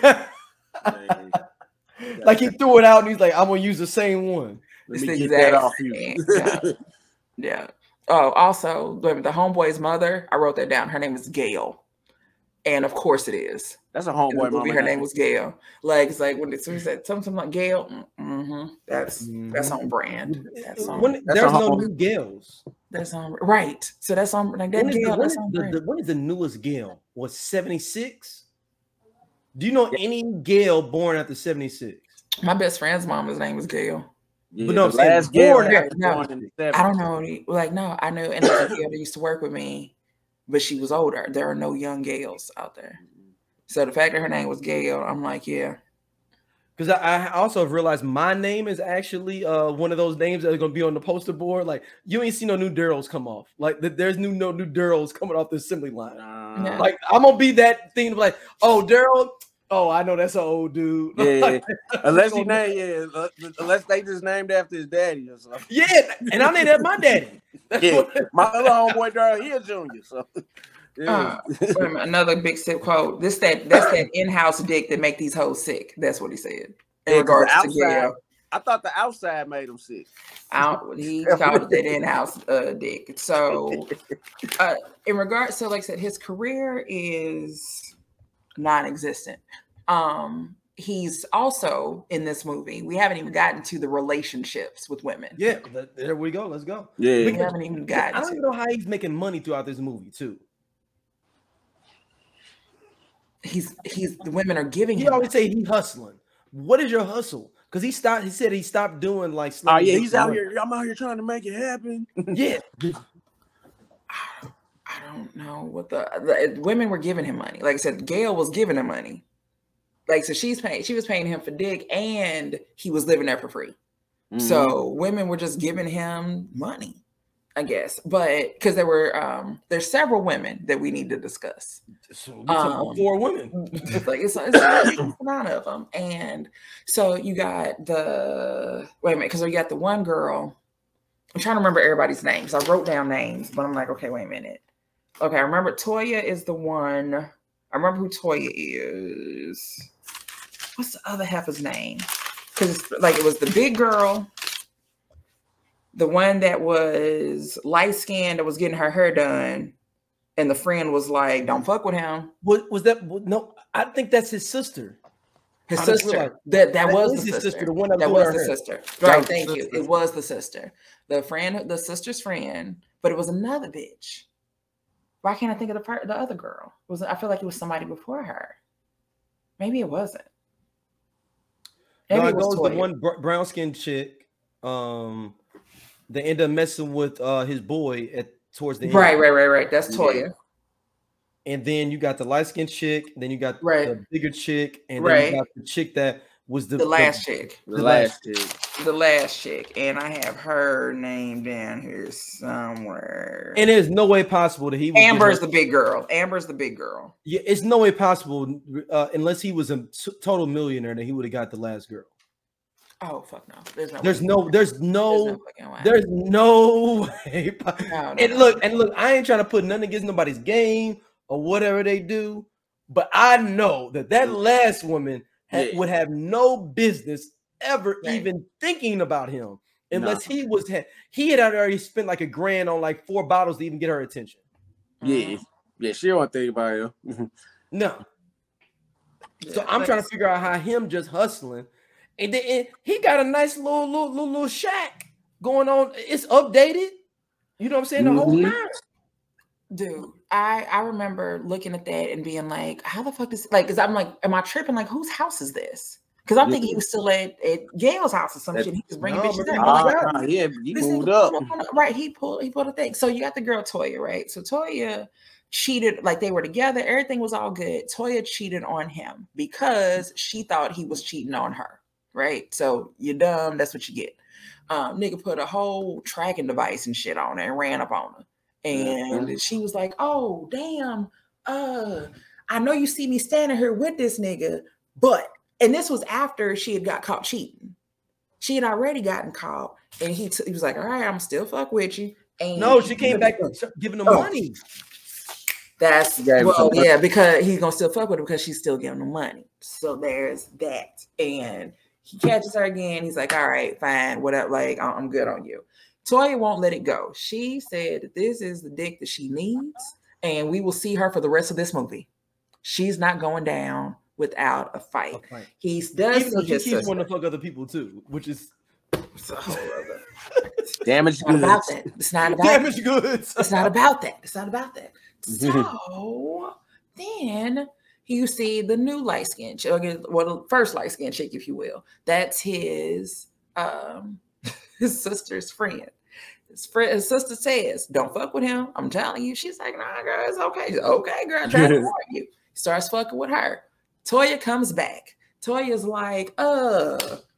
Like he threw it out and he's like, I'm gonna use the same one. Let It's me the get that exact off you. same. Yeah. Yeah. Oh, also the, the homeboy's mother, I wrote that down. Her name is Gail. And of course it is. That's a In the homeboy movie, mama. her name. name was Gail. Like it's like when it so he said something like Gail, mm-hmm, that's Mhm. that's on brand. That's on When, That's there's a no home- new Gales. that's on right. So that's on like that When is, the, Gail. when, That's is on the, brand. the, when is the newest Gale? Was seventy-six? Do you know any Gale born after seventy-six? My best friend's mama's name was Gail. Yeah, But no, I'm the saying last Gale born had after was born in the seventies. I don't know. Like, no, I know. And there's a girl that used to work with me, but she was older. There are no young Gales out there. So the fact that her name was Gail, I'm like, yeah. Because I, I also have realized my name is actually uh, one of those names that are going to be on the poster board. Like, you ain't see no new Durrells come off. Like, th- there's new no new Durrells coming off the assembly line. Nah. Yeah. Like, I'm going to be that thing of like, oh, Durrell. Oh, I know that's an old dude. Yeah, unless he named, yeah, uh, unless they just named after his daddy or something. Yeah, and I named that my daddy. That's Yeah, what- my other homeboy Darrell, he a junior, so yeah. Uh, wait a minute, another Big Sip quote. This that that's that in-house dick that make these hoes sick. That's what he said in Yeah, 'cause regards the to outside- Gail. I thought the outside made him sick. Out, he called it that in-house uh, dick. So, uh, in regards, so like I said, his career is non-existent. Um, he's also in this movie. We haven't even gotten to the relationships with women. yeah, th- there we go. Let's go. Yeah, We haven't even I gotten don't to. even know how he's making money throughout this movie, too. He's he's the women are giving He him. always say he hustling. What is your hustle? Because he stopped. He said he stopped doing like. oh slinging yeah, dick he's for out money. here. I'm out here trying to make it happen. Yeah, I don't know what the, the women were giving him money. Like I said, Gail was giving him money. Like so, she's paying. She was paying him for dick, and he was living there for free. Mhm. So women were just giving him money, I guess. But because there were um, there's several women that we need to discuss. so we talking about Um, four women. It's like it's, it's a amount of them, and so you got the wait a minute because you got the one girl. I'm trying to remember everybody's names. I wrote down names, but I'm like, okay, wait a minute. Okay, I remember Toya is the one. I remember who Toya is. What's the other half of his name? Because it's like it was the big girl, the one that was light skinned that was getting her hair done, and the friend was like, "Don't fuck with him." What was that? what- No, I think that's his sister. His I just sister. realized- That that That was is the his sister. sister, the one that was That doing was her the hair. sister. That Right. was the Thank you. sister. It was the sister. The friend, the sister's friend, but it was another bitch. Why can't I think of the part, the other girl? It was I feel like it was somebody before her. Maybe it wasn't. Maybe No, it it was goes the Toya. one br- brown skinned chick. Um, they end up messing with uh his boy at towards the end. Right, right, right, right. That's Yeah. Toya. And then you got the light skinned chick. Then you got Right. the bigger chick, and Right. then you got the chick that was the The last chick. The, The last last- chick. The last chick. And I have her name down here somewhere. And there's no way possible that he would get Amber's her- the big girl. Amber's the big girl. Yeah, it's no way possible uh, unless he was a t- total millionaire that he would have got the last girl. Oh fuck no. There's no There's way. no, there's There's no, no fucking way. there's no way. po- No, no, And no. look, and look, I ain't trying to put nothing against nobody's game or whatever they do, but I know that that last woman ha- Yeah. would have no business ever Right. even thinking about him unless he was ha- he had already spent like a grand on like four bottles to even get her attention. Yeah, yeah. She don't think about him. No. So Yeah, I'm but trying to figure out how him just hustling, and then and he got a nice little little little, little shack going on. It's updated. You know what I'm saying? The whole Mhm. nine. dude, I I remember looking at that and being like, how the fuck is like? Because I'm like, am I tripping? Like, whose house is this? Because I'm thinking he was still at, at Gail's house or some That- shit. He was bringing No, bitches but there. he I'm was like, out. Ah, yeah, he this moved nigga up. pulled on- right? He pulled he pulled a thing. So you got the girl Toya, right? So Toya cheated, like they were together, everything was all good. Toya cheated on him because she thought he was cheating on her, right? So you're dumb, that's what you get. Um, nigga put a whole tracking device and shit on her and ran up on her. And mm-hmm. she was like, oh, damn, uh, I know you see me standing here with this nigga, but, and this was after she had got caught cheating. She had already gotten caught, and he, t- he was like, all right, I'm still fuck with you. And no, she came back giving him oh. money. That's well, yeah, because he's gonna still fuck with her because she's still giving him money. So there's that. And he catches her again. He's like, all right, fine, whatever. Like, I'm good on you. Toya won't let it go. She said that this is the dick that she needs, and we will see her for the rest of this movie. She's not going down without a fight. A fight. He does. Even though she keeps wanting to fuck other people too, which is so damaged goods. About that. It's not about damaged goods. It's not about that. It's not about that. So then you see the new light skin chick, well, the first light skin chick, if you will. That's his um his sister's friend. His friend, his sister says, "Don't fuck with him." I'm telling you. She's like, "Nah, girl, it's okay." She's, okay, girl, trying to warn you. Starts fucking with her. Toya comes back. Toya's like, uh,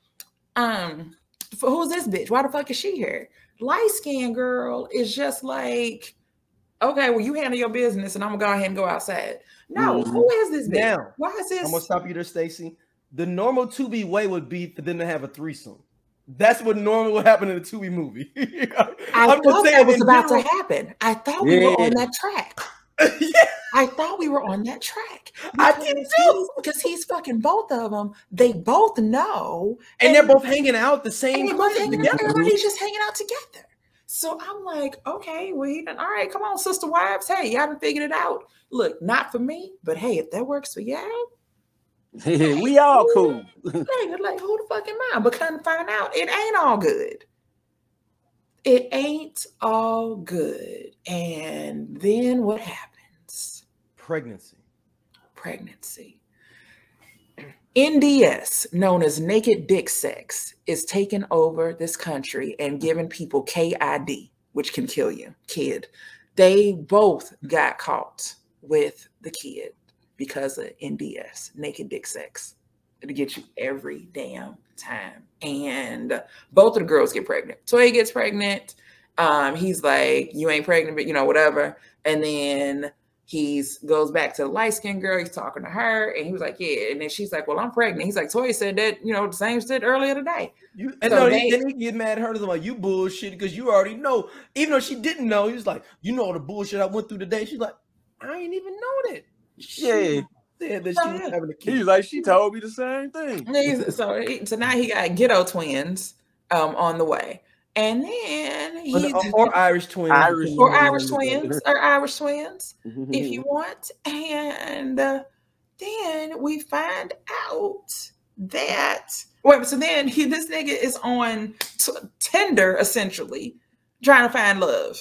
um, who's this bitch? Why the fuck is she here? Light skin girl is just like, okay, well, you handle your business and I'm gonna go ahead and go outside. No, mm-hmm. Who is this bitch? Now, why is this? I'm gonna stop you there, Stacey. The normal Tubi way would be for them to have a threesome. That's what normally would happen in a Tubi movie. I I'm thought that was about general. to happen. I thought we yeah. were on that track. yeah. I thought we were on that track. I did too. Because he's fucking both of them. They both know. And, and they're both hanging out the same. And they're both hanging out. Everybody's just hanging out together. So I'm like, okay, well, he done, all right, come on, sister wives. Hey, y'all done figured it out. Look, not for me, but hey, if that works for y'all, hey, we all cool. Like, like, who the fuck am I? But come find out, it ain't all good. It ain't all good. And then what happens? Pregnancy. Pregnancy. N D S, known as naked dick sex, is taking over this country and giving people K I D, which can kill you, kid. They both got caught with the kid because of N D S, naked dick sex. It'll get you every damn time. And both of the girls get pregnant. Toya gets pregnant. Um, he's like, you ain't pregnant, but you know, whatever. And then he's goes back to the light-skinned girl. He's talking to her, and he was like, yeah. And then she's like, well, I'm pregnant. He's like, Toya said that, you know, the same shit earlier today. You, and so no, they, then he get mad at her. Like, you bullshit, because you already know. Even though she didn't know, he was like, you know all the bullshit I went through today. She's like, I ain't even know that. She yeah. said that she was having a kid. He's like, she told me the same thing. So, so now he got ghetto twins um, on the way. And then he or, or Irish twins, Irish or Irish twins, or Irish twins, if you want. And uh, then we find out that wait, so then he, this nigga is on t- Tinder essentially, trying to find love.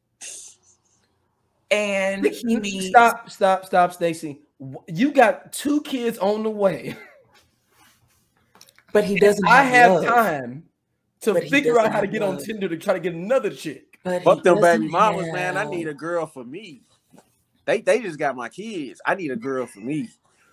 And he meets stop, stop, stop, Stacey. You got two kids on the way, but he doesn't. I have, have time to but figure out how to get love. on Tinder to try to get another chick. But Fuck them baby mamas, have... man. I need a girl for me. They they just got my kids. I need a girl for me.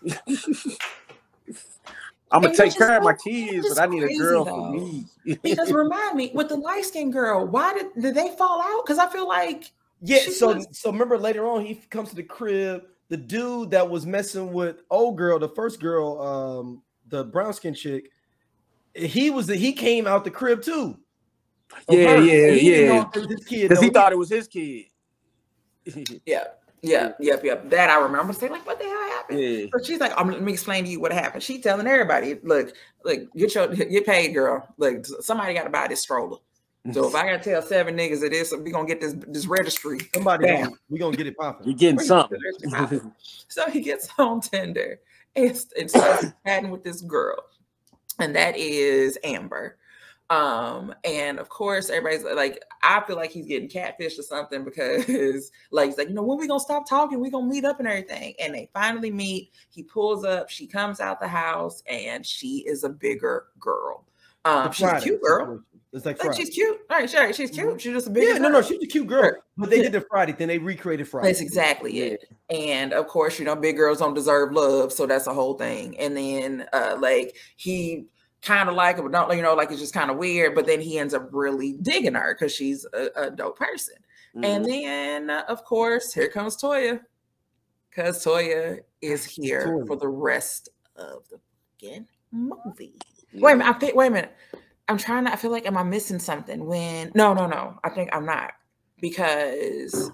I'm gonna take care of my kids, but I need a girl though. for me. Because remind me, with the light skinned girl, why did did they fall out? Because I feel like yeah. So was... so remember later on, he comes to the crib. The dude that was messing with old girl, the first girl, um, the brown skin chick. He was the, he came out the crib too. Yeah, yeah, yeah. Because he thought it was his kid. yeah, yeah, yep, yep. That I remember. Saying like, what the hell happened? Yeah. So she's like, I'm, let me explain to you what happened. She telling everybody, look, look, get your get paid, girl. Look, somebody got to buy this stroller. So if I gotta tell seven niggas that this, we gonna get this this registry. Somebody, gonna, we gonna get it popping. We getting something. So he gets on Tinder and, and starts chatting with this girl. And that is Amber. Um, and of course, everybody's like, I feel like he's getting catfished or something because, like, he's like, you know, when we gonna stop talking? We gonna meet up and everything. And they finally meet. He pulls up. She comes out the house, and she is a bigger girl. Um, she's a cute girl. Situation. It's like, like she's cute. Right, sure, she's cute. She's just a big. Yeah, no, no, she's a cute girl. Sure. But they did it Friday, then they recreated Friday. That's exactly it. And of course, you know, big girls don't deserve love, so that's the whole thing. And then, uh, like he kind of like it, but don't, you know, like it's just kind of weird. But then he ends up really digging her because she's a, a dope person. Mm-hmm. And then, uh, of course, here comes Toya, because Toya is here Toya. for the rest of the fucking movie. Yeah. Wait a minute. I think. Wait a minute. I'm trying to, I feel like, am I missing something when, no, no, no, I think I'm not, because,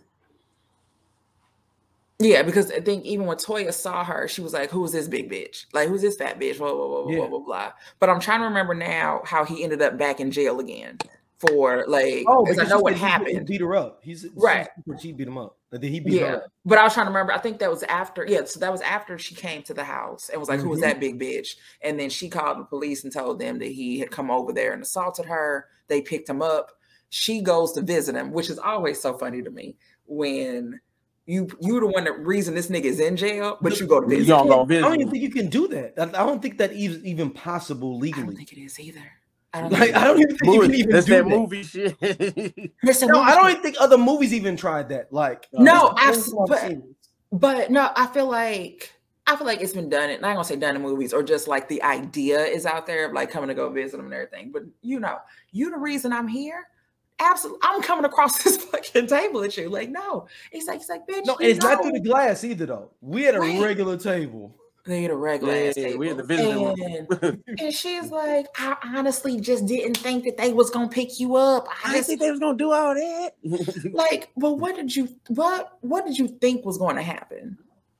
yeah, because I think even when Toya saw her, she was like, who's this big bitch? Like, who's this fat bitch? Blah, blah, blah, yeah. blah, blah, blah. But I'm trying to remember now how he ended up back in jail again for, like, oh, because I know what happened. He beat her up. He's right. She beat him up. And then he beat yeah. her up. But I was trying to remember, I think that was after, yeah, so that was after she came to the house and was like, mm-hmm. who was that big bitch? And then she called the police and told them that he had come over there and assaulted her. They picked him up. She goes to visit him, which is always so funny to me when you, you're the one that reason this nigga is in jail, but you go to visit you don't him. go visit I don't even think you can do that. I don't think that is even possible legally. I don't think it is either. I don't, like, I don't even think movie, you can even that's do that, that movie shit. no, movie I don't shit. even think other movies even tried that. Like, uh, no, absolutely. But, but no, I feel like I feel like it's been done. Not gonna say done in movies, or just like the idea is out there of like coming to go visit them and everything. But you know, you the reason I'm here. Absolutely, I'm coming across this fucking table at you. Like, no, it's like, it's like, bitch. No, it's know. not through the glass either, though. We had a right. regular table. They had a regular yeah, ass table. We had the visiting room. And she's like, I honestly just didn't think that they was gonna pick you up. I, I didn't think they was gonna do all that. Like, but what did you what what did you think was going to happen?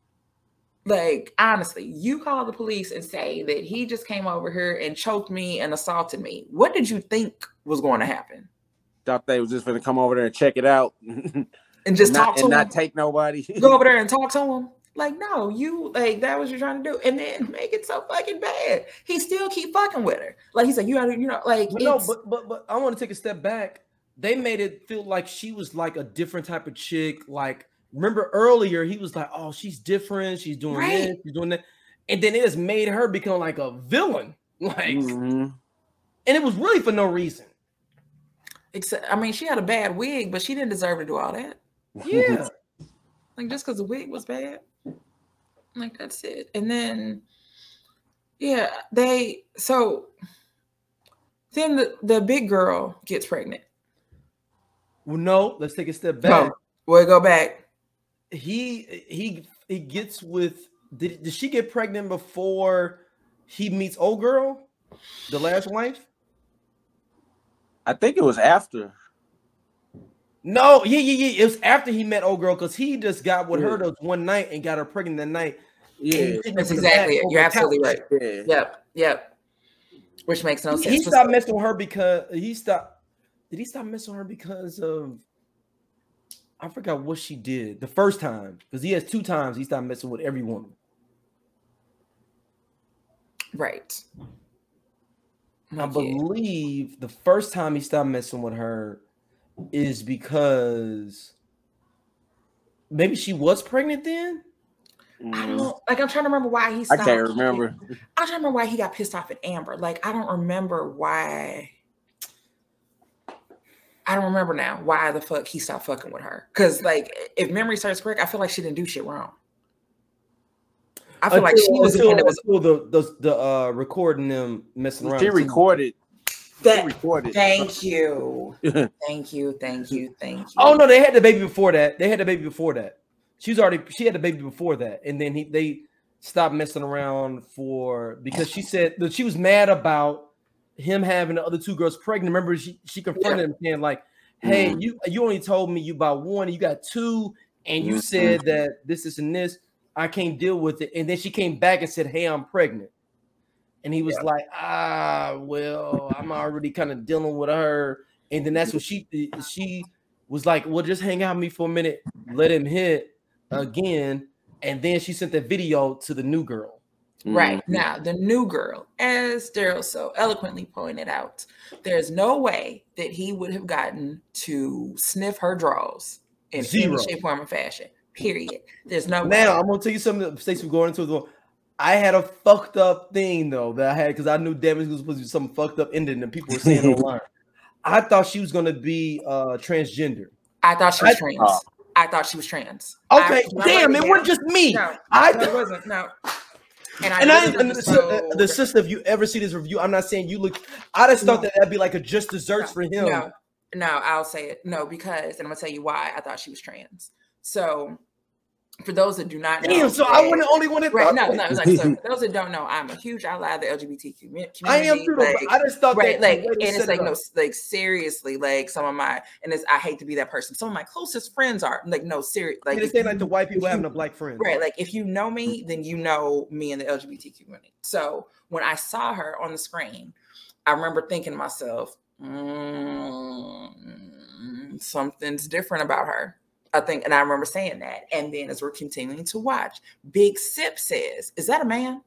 Like, honestly, you call the police and say that he just came over here and choked me and assaulted me. What did you think was going to happen? Thought they was just gonna come over there and check it out and just and talk not, to and him. not take nobody. Go over there and talk to him. Like, no, you like that was you're trying to do, and then make it so fucking bad. He still keep fucking with her. Like he said, you gotta, you know, like but no, but but but I want to take a step back. They made it feel like she was like a different type of chick. Like, remember earlier, he was like, "Oh, she's different. She's doing right. this, she's doing that," and then it has made her become like a villain. Like, mm-hmm. and it was really for no reason. Except, I mean, she had a bad wig, but she didn't deserve to do all that. Yeah, like just because the wig was bad. Like that's it. And then yeah, they so then the, the big girl gets pregnant. Well, no, let's take a step back. No, we'll go back. He he he gets with did, did she get pregnant before he meets old girl, the last wife? I think it was after. No, yeah, yeah, yeah. It was after he met old girl because he just got with yeah. her those one night and got her pregnant that night. Yeah, that's exactly it. You're absolutely right. Yeah. Yep, yep. Which makes no he, sense. He stopped messing with her because he stopped. Did he stop messing with her because of? I forgot what she did the first time because he has two times he stopped messing with every woman. Right. I believe the first time he stopped messing with her is because maybe she was pregnant then. I don't like. I'm trying to remember why he stopped. I can't remember. I'm trying to remember why he got pissed off at Amber. Like I don't remember why. I don't remember now why the fuck he stopped fucking with her. Because like, if memory serves correct, I feel like she didn't do shit wrong. I feel until, like she was until, the one that was the the, the uh, recording them messing around. She recorded. That, recorded. Thank you. thank you. Thank you. Thank you. Oh no, they had the baby before that. They had the baby before that. She was already she had the baby before that, and then he they stopped messing around for because she said that she was mad about him having the other two girls pregnant. Remember, she she confronted yeah. him saying like, "Hey, mm-hmm. you you only told me you about one, you got two, and you mm-hmm. said that this, this, and this. I can't deal with it." And then she came back and said, "Hey, I'm pregnant." And he was yeah. like, ah, well, I'm already kind of dealing with her. And then that's what she she was like, well, just hang out with me for a minute, let him hit again. And then she sent that video to the new girl. Right. Mm-hmm. Now, the new girl, as Daryl so eloquently pointed out, there's no way that he would have gotten to sniff her drawers in Zero. any shape, form, or fashion. Period. There's no now, way. I'm going to tell you something that Stacey going into the I had a fucked up thing though that I had because I knew Devin was supposed to be some fucked up ending and people were saying online. I thought she was gonna be uh transgender. I thought she was I, trans. Uh, I thought she was trans. Okay, I, damn, it wasn't just me. No, I no, it wasn't. No. And I, and I and the, so, the sister, if you ever see this review, I'm not saying you look. I just thought no. that that'd be like a just desserts no, for him. No, no, I'll say it. No, because and I'm gonna tell you why I thought she was trans. So. For those that do not know, damn, so that, I wasn't the only one that right, thought no, no, it was like so for those that don't know, I'm a huge ally of the L G B T Q community. I am too, like, but I just thought right, that like, and it's like no, like seriously, like some of my, and it's I hate to be that person. Some of my closest friends are like, no, serious, like it's like the white people having a black friend, right? Like if you know me, then you know me and the L G B T Q community. So when I saw her on the screen, I remember thinking to myself, mm, something's different about her. I think, and I remember saying that. And then as we're continuing to watch, Big Sip says, "Is that a man?"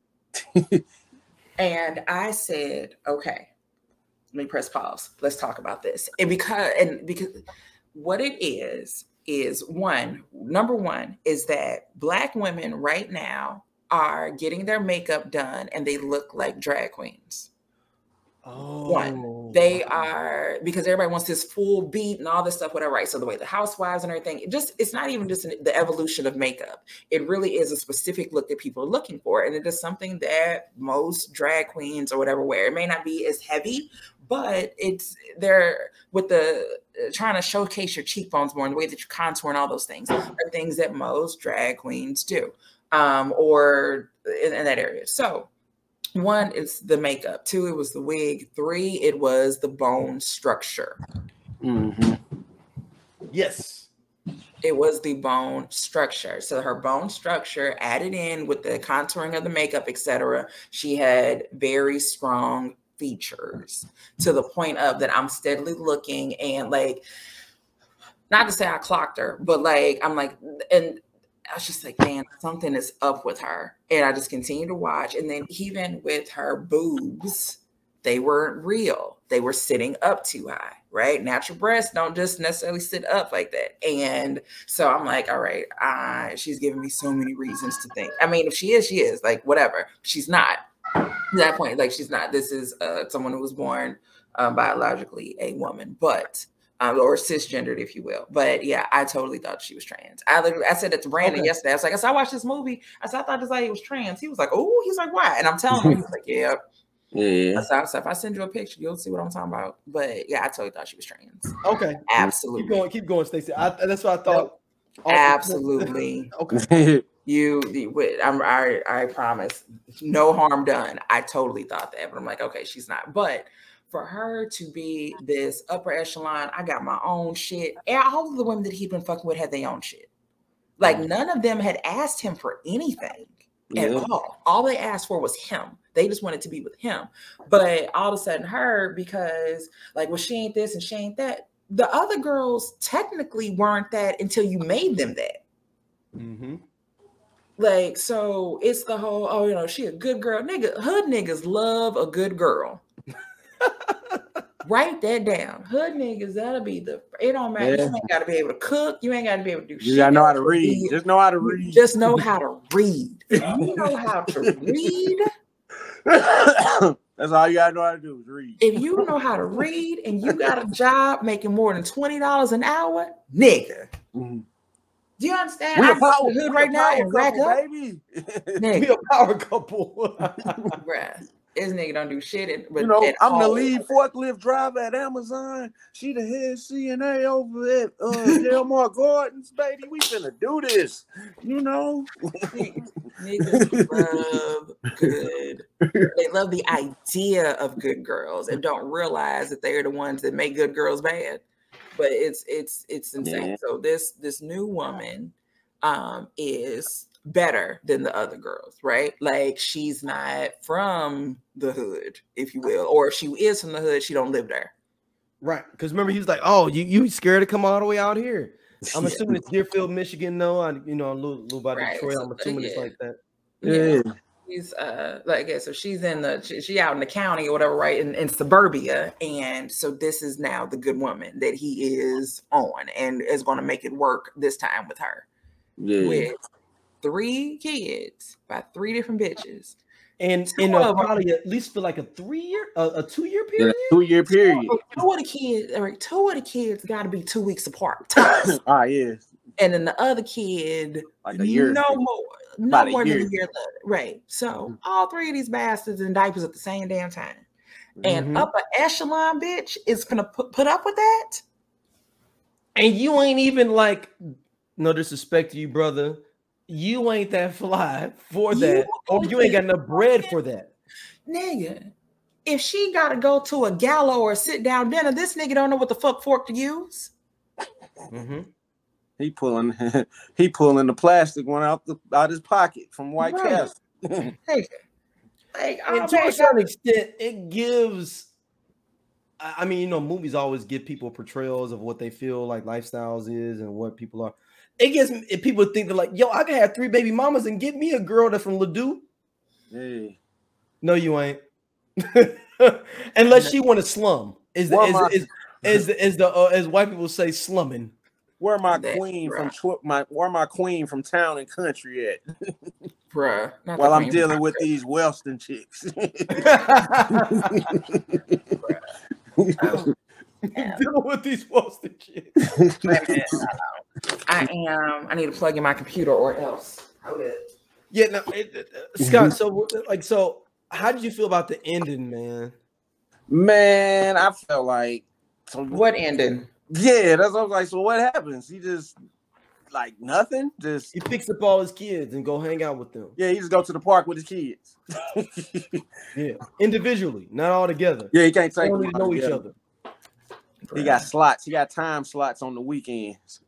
And I said, "Okay, let me press pause. Let's talk about this." And because, and because what it is, is one, number one is that Black women right now are getting their makeup done and they look like drag queens. Oh, one, they are, because everybody wants this full beat and all this stuff, whatever, right? So the way the housewives and everything, it just, it's not even just an, the evolution of makeup. It really is a specific look that people are looking for. And it is something that most drag queens or whatever wear. It may not be as heavy, but it's, they're with the, uh, trying to showcase your cheekbones more and the way that you contour and all those things are things that most drag queens do, um, or in, in that area. So, one, it's the makeup. Two, it was the wig. Three, it was the bone structure. Mm-hmm. Yes. It was the bone structure. So her bone structure added in with the contouring of the makeup, et cetera. She had very strong features to the point of that I'm steadily looking and like, not to say I clocked her, but like, I'm like, and I was just like, man, something is up with her. And I just continued to watch. And then even with her boobs, they weren't real. They were sitting up too high, right? Natural breasts don't just necessarily sit up like that. And so I'm like, all right, uh, she's giving me so many reasons to think. I mean, if she is, she is, like, whatever. She's not. At that point, like, she's not. This is uh, someone who was born uh, biologically a woman. But Um, or cisgendered, if you will. But yeah, I totally thought she was trans. I literally, I said it to Brandon okay. yesterday. I was like, I said, I watched this movie. I said, I thought this lady was trans. He was like, oh, he's like, why? And I'm telling him, he's like, yeah. Yeah. I said, if I send you a picture, you'll see what I'm talking about. But yeah, I totally thought she was trans. Okay. Absolutely. Keep going, keep going, Stacey. That's what I thought. Absolutely. Okay. You, I'm, I, I promise, no harm done. I totally thought that, but I'm like, okay, she's not. But for her to be this upper echelon, I got my own shit. And all of the women that he'd been fucking with had their own shit. Like none of them had asked him for anything yeah. at all. All they asked for was him. They just wanted to be with him. But all of a sudden her, because like, well, she ain't this and she ain't that. The other girls technically weren't that until you made them that. Mm-hmm. Like, so it's the whole, oh, you know, she a good girl. Nigga, hood niggas love a good girl. Write that down. Hood niggas, that'll be the, it don't matter. Yeah. You ain't got to be able to cook. You ain't got to be able to do you shit. You got to know how to read. read. Just know how to read. Just know how to read. You know how to read. That's all you got to know how to do is read. If you know how to read and you got a job making more than twenty dollars an hour, nigga. Mm-hmm. Do you understand? We I'm a power, in the hood right now and rack up. Baby. We a power couple. Bruh. This nigga don't do shit. At, you know, I'm the lead forklift driver at Amazon. She the head C N A over at uh, Delmar Gardens, baby. We finna do this. You know, niggas love good. They love the idea of good girls and don't realize that they're the ones that make good girls bad. But it's it's it's insane. Yeah. So this this new woman um, is better than the other girls, right? Like she's not from the hood, if you will, or if she is from the hood, she don't live there. Right. Because remember, he was like, oh, you you scared to come all the way out here. I'm assuming it's Deerfield, Michigan. No, I you know a little, little about right. Detroit. I'm assuming yeah. it's like that. Yeah. yeah. She's uh like yeah, so she's in the she, she out in the county or whatever, right? In, in suburbia. And so this is now the good woman that he is on and is gonna make it work this time with her. Yeah. With three kids by three different bitches. And two in a, of them, probably at least for like a three year, a, a two year period, yeah, two year period. Two, two of the kids, or two of the kids, got to be two weeks apart. Ah, yeah. And then the other kid, like a year, no more, no About more a than a year later. Right. So mm-hmm. all three of these bastards in diapers at the same damn time. And mm-hmm. upper echelon bitch is gonna put, put up with that. And you ain't even like, no disrespect to you, brother. You ain't that fly for you that, or you ain't got enough bread for that. Nigga, if she gotta go to a gala or a sit down dinner, this nigga don't know what the fuck fork to use. Mm-hmm. He pulling, he pulling the plastic one out the out his pocket from White right. Castle. Hey, like, and to a certain extent, it gives. I mean, you know, movies always give people portrayals of what they feel like lifestyles is and what people are. It gets if people think they're like, yo, I can have three baby mamas and get me a girl that's from Ladue. Hey. No, you ain't. Unless she want to slum. Is the, is, my, is, is, is, is the uh, as white people say slumming. Where my that's queen right. from my where my queen from town and country at? Bruh. While I'm dealing with these Wellston chicks. Oh, dealing with these Wellston chicks. I am. I need to plug in my computer or else. Yeah, no, it, it, Scott. So, like, so, how did you feel about the ending, man? Man, I felt like so, what ending? Yeah, that's what I was like. So, what happens? He just like nothing. Just he picks up all his kids and go hang out with them. Yeah, he just go to the park with his kids. Yeah, individually, not all together. Yeah, he can't take them. They don't know each other. He got slots. He got time slots on the weekends.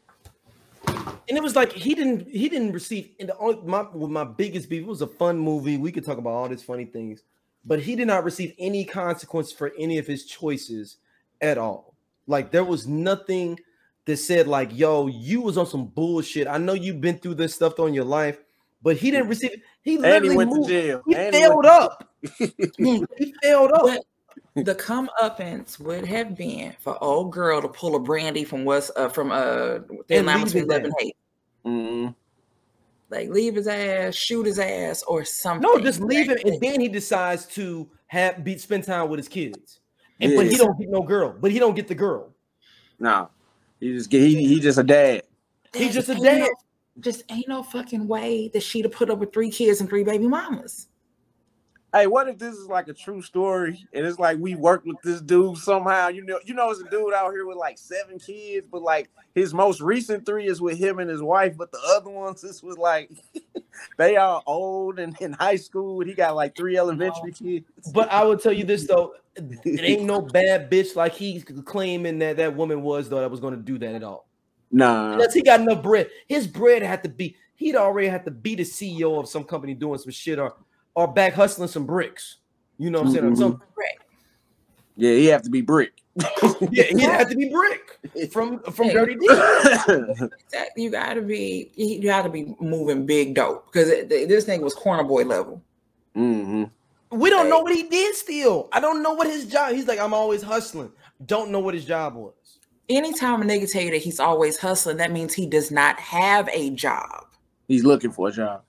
And it was like he didn't he didn't receive in the only my with my biggest beef. It was a fun movie. We could talk about all these funny things, but he did not receive any consequence for any of his choices at all. Like there was nothing that said like, "Yo, you was on some bullshit." I know you've been through this stuff on your life, but he didn't receive. He literally and he went moved. to jail. He and failed he up. He failed up. But the comeuppance would have been for old girl to pull a Brandy from what's uh, from uh Thin Line Between Love and Hate. Mm-hmm. Like leave his ass, shoot his ass, or something. No, just leave him, and then he decides to have be spend time with his kids. And yes. But he don't get no girl. But he don't get the girl. No, he just get he he just a dad. He's just a dad. No, just ain't no fucking way that she'd have put up with three kids and three baby mamas. Hey, what if this is like a true story and it's like we worked with this dude somehow? You know, you know, it's a dude out here with like seven kids, but like his most recent three is with him and his wife, but the other ones this was like they are old and in high school, and he got like three elementary kids. But I will tell you this though, it ain't no bad bitch like he's claiming that that woman was though that was going to do that at all. Nah, because he got enough bread. His bread had to be. He'd already have to be the C E O of some company doing some shit or. Or back hustling some bricks, you know what I'm saying? Mm-hmm. Some brick. Yeah, he have to be brick. Yeah, he'd have to be brick from from hey. Dirty D. You gotta be, you gotta be moving big dope because this thing was corner boy level. Mm-hmm. We don't hey. know what he did. Still, I don't know what his job. He's like, I'm always hustling. Don't know what his job was. Anytime a nigga tell you that he's always hustling, that means he does not have a job. He's looking for a job.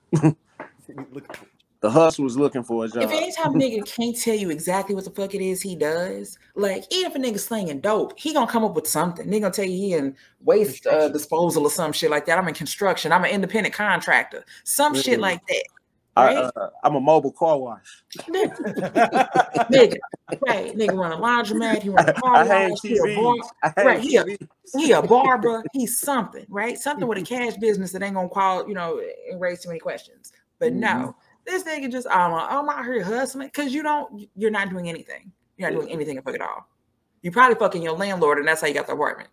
The hustle was looking for a job. If anytime a nigga can't tell you exactly what the fuck it is he does, like even if a nigga slinging dope, he gonna come up with something. Nigga gonna tell you he in waste uh, disposal or some shit like that. I'm in construction. I'm an independent contractor. Some mm-hmm. shit like that. Right? I, uh, I'm a mobile car wash. Nigga, nigga, right? Nigga run a laundromat. He run a car I wash. He a, bar- right, he, a, he a barber. He's something, right? Something with a cash business that ain't gonna call, you know, and raise too many questions. But mm-hmm. no. This nigga just, I'm, I'm out here hustling because you don't, you're not doing anything. You're not doing anything to fuck it all. You probably fucking your landlord, and that's how you got the apartment.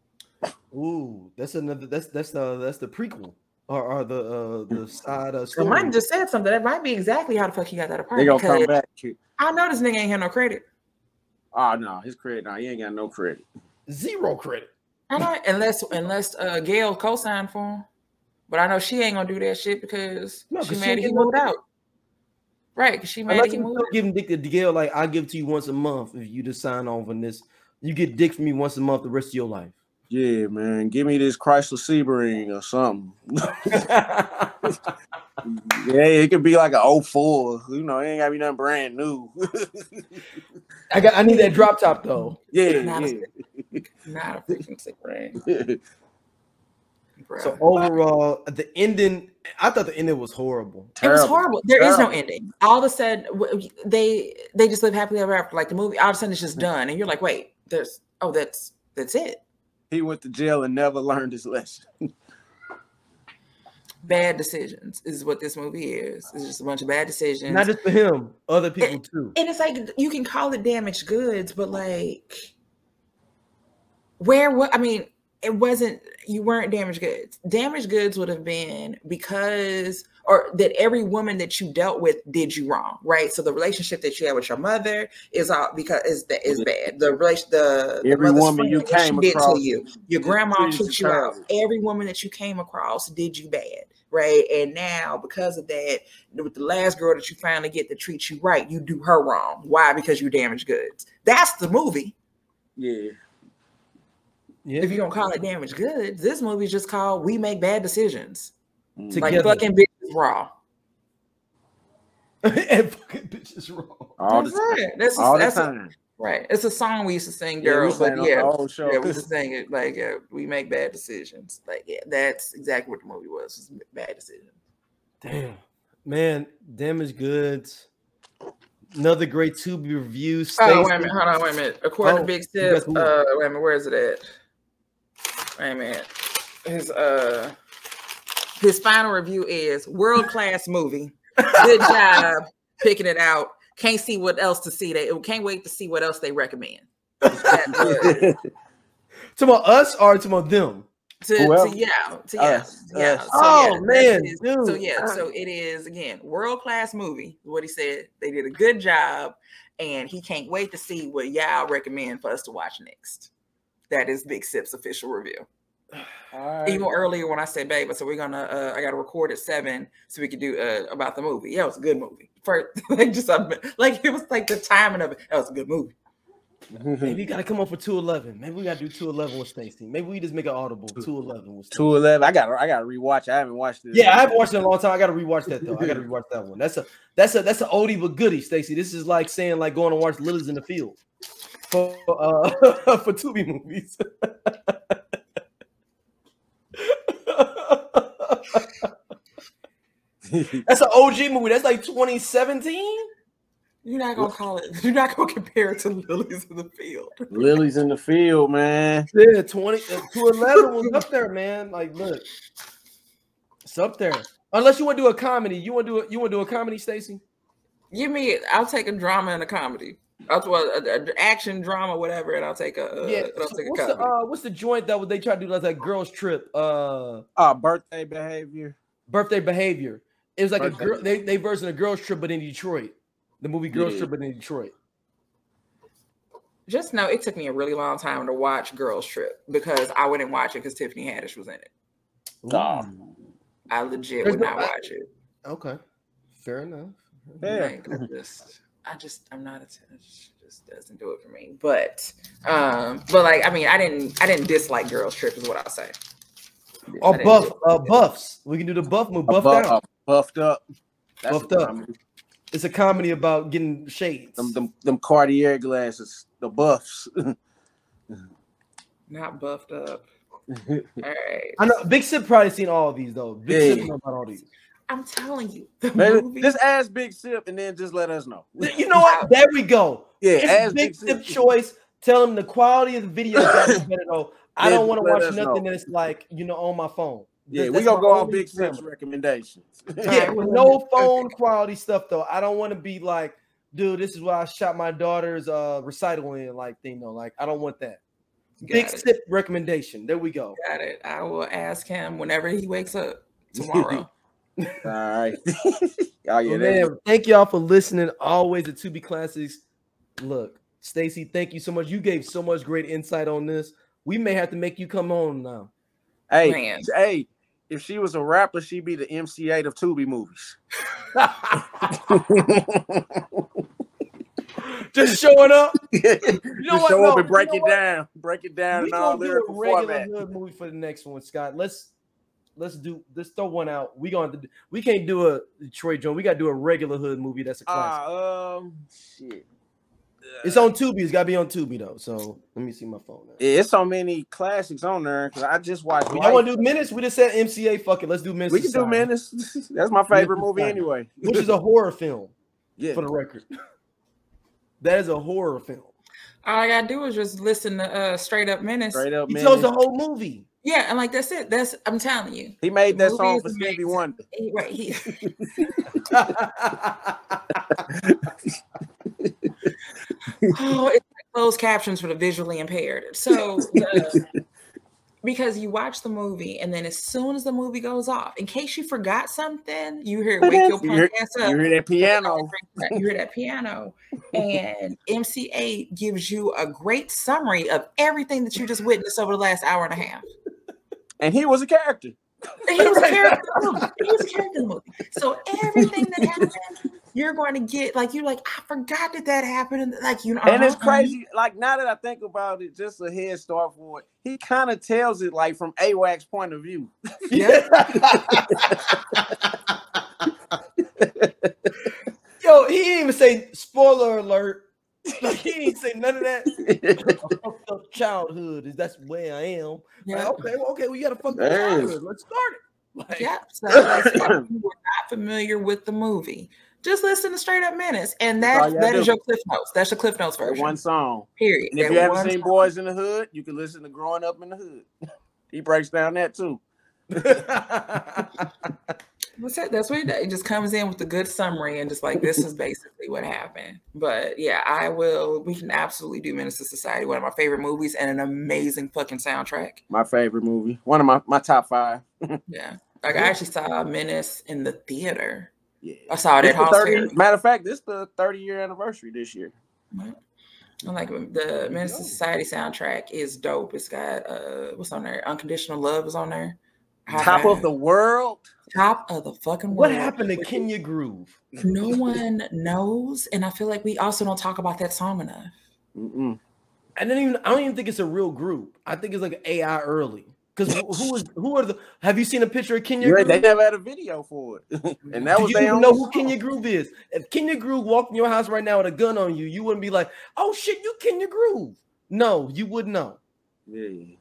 Ooh, that's another. That's that's the that's the prequel or, or the uh, the side of story. So Mike just said something that might be exactly how the fuck he got that apartment. They gonna come back. I know this nigga ain't had no credit. Oh no, his credit. No, he ain't got no credit. Zero credit. I know, unless unless uh, Gail co-signed for him. But I know she ain't gonna do that shit because no, she mad he moved out. Right, because she mad he moved out. Giving dick to Gail, like I give it to you once a month if you just sign off on this. You get dick from me once a month the rest of your life. Yeah, man. Give me this Chrysler Sebring or something. Yeah, it could be like an oh four. You know, it ain't gotta be nothing brand new. I got. I need that drop top though. Yeah, not yeah. A, not a freaking sick brain. So overall, the ending, I thought the ending was horrible. Terrible. It was horrible. There Terrible. is no ending. All of a sudden, they they just live happily ever after. Like the movie, all of a sudden it's just done, and you're like, wait, there's oh, that's that's it. He went to jail and never learned his lesson. Bad decisions is what this movie is. It's just a bunch of bad decisions. Not just for him, other people and, too. And it's like you can call it damaged goods, but like, where what I mean. It wasn't, you weren't damaged goods. Damaged goods would have been because, or that every woman that you dealt with did you wrong, right? So the relationship that you had with your mother is all because is that is bad. The relation, the every woman you came did across, to you, your grandma took you out. Every woman that you came across did you bad, right? And now because of that, with the last girl that you finally get to treat you right, you do her wrong. Why? Because you damaged goods. That's the movie. Yeah. Yeah. If you don't call it damaged goods, this movie's just called We Make Bad Decisions. Together. Like fucking bitches raw. And fucking bitches raw. All that's the right. time. That's, All that's the time. A, right. It's a song we used to sing, yeah, girls. We but yeah, the whole show. yeah, we used to sing it like yeah, we make bad decisions. Like yeah, that's exactly what the movie was. Was bad decisions. Damn, man, damaged goods. Another great Tubi review. Stacey. Oh, wait a minute. Hold on, wait a minute. According oh, to Big Sip, uh, wait a minute, where is it at? Wait a minute. His uh his final review is world-class movie. Good job picking it out. Can't see what else to see. They can't wait to see what else they recommend. To about us or to about them? To, to yeah, to yeah, us, yeah. us. So, oh yeah, man, is, dude. so yeah, so it is again world class movie. What he said, they did a good job, and he can't wait to see what y'all recommend for us to watch next. That is Big Sip's official review. Right. Even earlier when I said, "Babe," so we're gonna, uh, I got to record at seven so we could do uh, about the movie. Yeah, it was a good movie. First, like just like it was like the timing of it. That was a good movie. Maybe you gotta come up for two eleven. Maybe we gotta do two eleven with Stacey. Maybe we just make an audible two eleven with Stacey. two eleven. I got I gotta rewatch. I haven't watched it. Yeah, I haven't watched it in a long time. I gotta rewatch that though. I gotta rewatch that one. That's a that's a that's an oldie but goodie, Stacey. This is like saying like going to watch Lilies in the Field for uh for Tubi movies. That's an O G movie. That's like twenty seventeen. You're not gonna call it. You're not gonna compare it to Lilies in the Field. Lilies in the Field, man. Yeah, twenty uh, two eleven was up there, man. Like, look, it's up there. Unless you want to do a comedy, you want to do a, you want to do a comedy, Stacey? Give me. I'll take a drama and a comedy. I'll do a, a, a action drama, whatever, and I'll take a. Uh, yeah. I'll take a what's, comedy. the, uh, what's the joint that they try to do like that girls trip? Uh, uh birthday behavior. Birthday behavior. It was like birthday. a girl. They they version of Girls Trip, but in Detroit. The movie Girls yeah. Trip, but in Detroit. Just know it took me a really long time to watch Girls Trip because I wouldn't watch it because Tiffany Haddish was in it. Oh. I legit There's would no, not watch it. Okay, fair enough. Yeah. Like, I just, I just, I'm not a. It just doesn't do it for me. But, um, but like, I mean, I didn't, I didn't dislike Girls Trip, is what I'll say. Or buff, uh, buffs. We can do the buff move. Buff buff, down. uh, buffed up. That's buffed up. Comedy. It's a comedy about getting shades. Them, them, them Cartier glasses, the buffs. Not buffed up. All right. I know Big Sip probably seen all of these though. Big yeah. Sip know about all these. I'm telling you, the Maybe, movie... just ask Big Sip and then just let us know. You know what? There we go. Yeah, it's ask Big, Big Sip Sip choice. Tell him the quality of the video is better though. I don't want to watch nothing know. that's like you know on my phone. Yeah, that's we gonna go off Big camera. Sip's recommendations. Yeah, with no phone quality stuff though. I don't want to be like, dude, this is why I shot my daughter's uh recital in, like thing though. Like I don't want that. Got Big it. Sip recommendation. There we go. Got it. I will ask him whenever he wakes up tomorrow. All right. Oh yeah, man, thank y'all for listening. Always at Tubi Classics. Look, Stacey, thank you so much. You gave so much great insight on this. We may have to make you come on now. Hey, man. hey, if she was a rapper, she'd be the M C eight of Tubi movies. Just showing up. You know Just what? show no, up and break you know it what? down. Break it down we and all lyrical do a regular hood movie for the next one, Scott. Let's let's do let's throw one out. We gonna we can't do a Detroit Jones. We gotta do a regular hood movie that's a classic. Uh, um, shit. It's on Tubi. It's gotta be on Tubi though. So let me see my phone. Now. Yeah, it's so many classics on there because I just watched. I want to do Menace. We just said M C A. Fuck it. Let's do Menace. We can Society. do Menace. That's my favorite movie anyway. Which is a horror film. Yeah. For the record, that is a horror film. All I gotta do is just listen to uh, Straight Up Menace. Straight Up He Menace. chose the whole movie. Yeah, and like that's it. That's I'm telling you. He made The that movie song is for Stevie amazing. Wonder. He- right. He, oh, it's like closed captions for the visually impaired. So the, because you watch the movie and then as soon as the movie goes off, in case you forgot something, you hear wake your You hear, punk ass up. you hear that piano. You hear that piano, and M C A gives you a great summary of everything that you just witnessed over the last hour and a half. And he was a character. He was a character in the movie. He was a character in the movie. So everything that happened, you're going to get like you're like, I forgot that that happened. And like you know, And it's uh-huh. crazy. Like now that I think about it, just a head start for it. He kind of tells it like from A WAC's point of view. Yeah. Yo, he didn't even say spoiler alert. Like he didn't say none of that. A fucked up childhood is that's where I am. Yeah. Like, okay, well, okay, we got a fucked up Damn. childhood. Let's start it. Like, Yeah. So like, if you were not familiar with the movie, just listen to Straight Up Menace, and That's all that you that gotta is do. your Cliff Notes. That's your Cliff Notes That version. one song. Period. And if That you haven't one seen song. Boys in the Hood, you can listen to Growing Up in the Hood. He breaks down that too. That's it. That's what he does. He just comes in with a good summary and just like this is basically what happened. But yeah, I will. We can absolutely do Menace to Society. One of my favorite movies and an amazing fucking soundtrack. My favorite movie. One of my, my top five. Yeah, like I actually saw Menace in the theater. Yeah. I saw it This at the House thirty Fair. matter of fact, this is the thirty year anniversary this year. I like the Menace to Society soundtrack is dope. It's got uh, what's on there? Unconditional Love is on there. High Top Five. of the world. Top of the fucking world. what happened to Kenya Groove? No one knows, and I feel like we also don't talk about that song enough. Mm-mm. I don't even. I don't even think it's a real group. I think it's like an A I early. Because who is who are the? Have you seen a picture of Kenya Yeah, Groove? they never had a video for it. And that Do was you their even own know who song. Kenya Groove is? If Kenya Groove walked in your house right now with a gun on you, you wouldn't be like, "Oh shit, you Kenya Groove." No, you wouldn't know. Yeah. You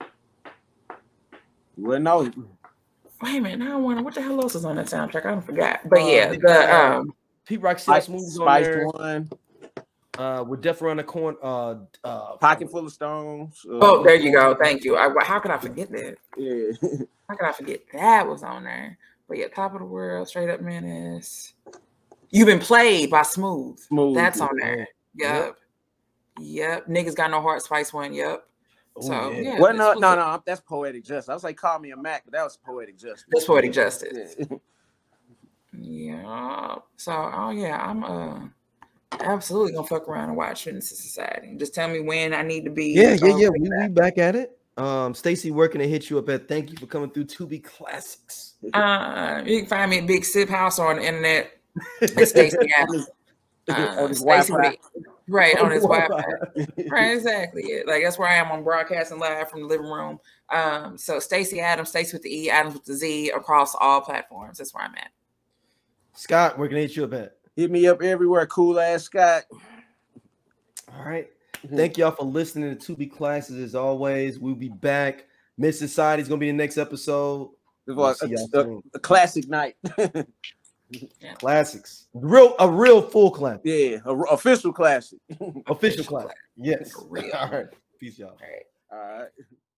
wouldn't know. Wait a minute, now I wonder what the hell else is on that soundtrack. I don't forgot. But Uh, yeah, they the got, um Pete Rock Spice, Smooth on Spice there. One, Uh, with Death Around the Corner. Uh, uh, Pocket Full of Stones. Uh, oh, there you go. Thank you. I, how could I forget that? Yeah. How could I forget that was on there? But yeah, Top of the World, Straight Up Menace. You've Been Played by Smooth. Smooth. That's on there. Yeah. Yep. Yep. Niggas Got No Heart, Spice One. Yep. Oh, So yeah. yeah, Well, this no, was no, a- no. That's Poetic Justice. I was like, call me a Mac, but that was Poetic Justice. That's Poetic Justice. Yeah. Yeah. So oh yeah, I'm uh absolutely gonna fuck around and watch Menace to Society. Just tell me when I need to be. Yeah, yeah, uh, yeah. We, we back at it. Um, Stacy working to hit you up at. Thank you for coming through Tubi Classics. Uh, you can find me at Big Sip House or on the internet. It's Stacy Adams. On Uh, his Stacy Wi-Fi. Big- right on his Wi-Fi. Wi-Fi. Right, exactly. Yeah, like that's where I am on broadcasting live from the living room. Um, so Stacy Adams, Stacy with the E, Adams with the Z, across all platforms. That's where I'm at. Scott, where can I hit you up at? Hit me up everywhere, cool ass Scott. All right. Thank y'all for listening to Tubi Classes. As always, we'll be back. Miss Society is gonna be the next episode. It We'll was see y'all a, a, soon. a classic night. Classics, real a real full class, Yeah, a, a official classic. official class. Yes. For real. All right. Peace, y'all. All right. All right.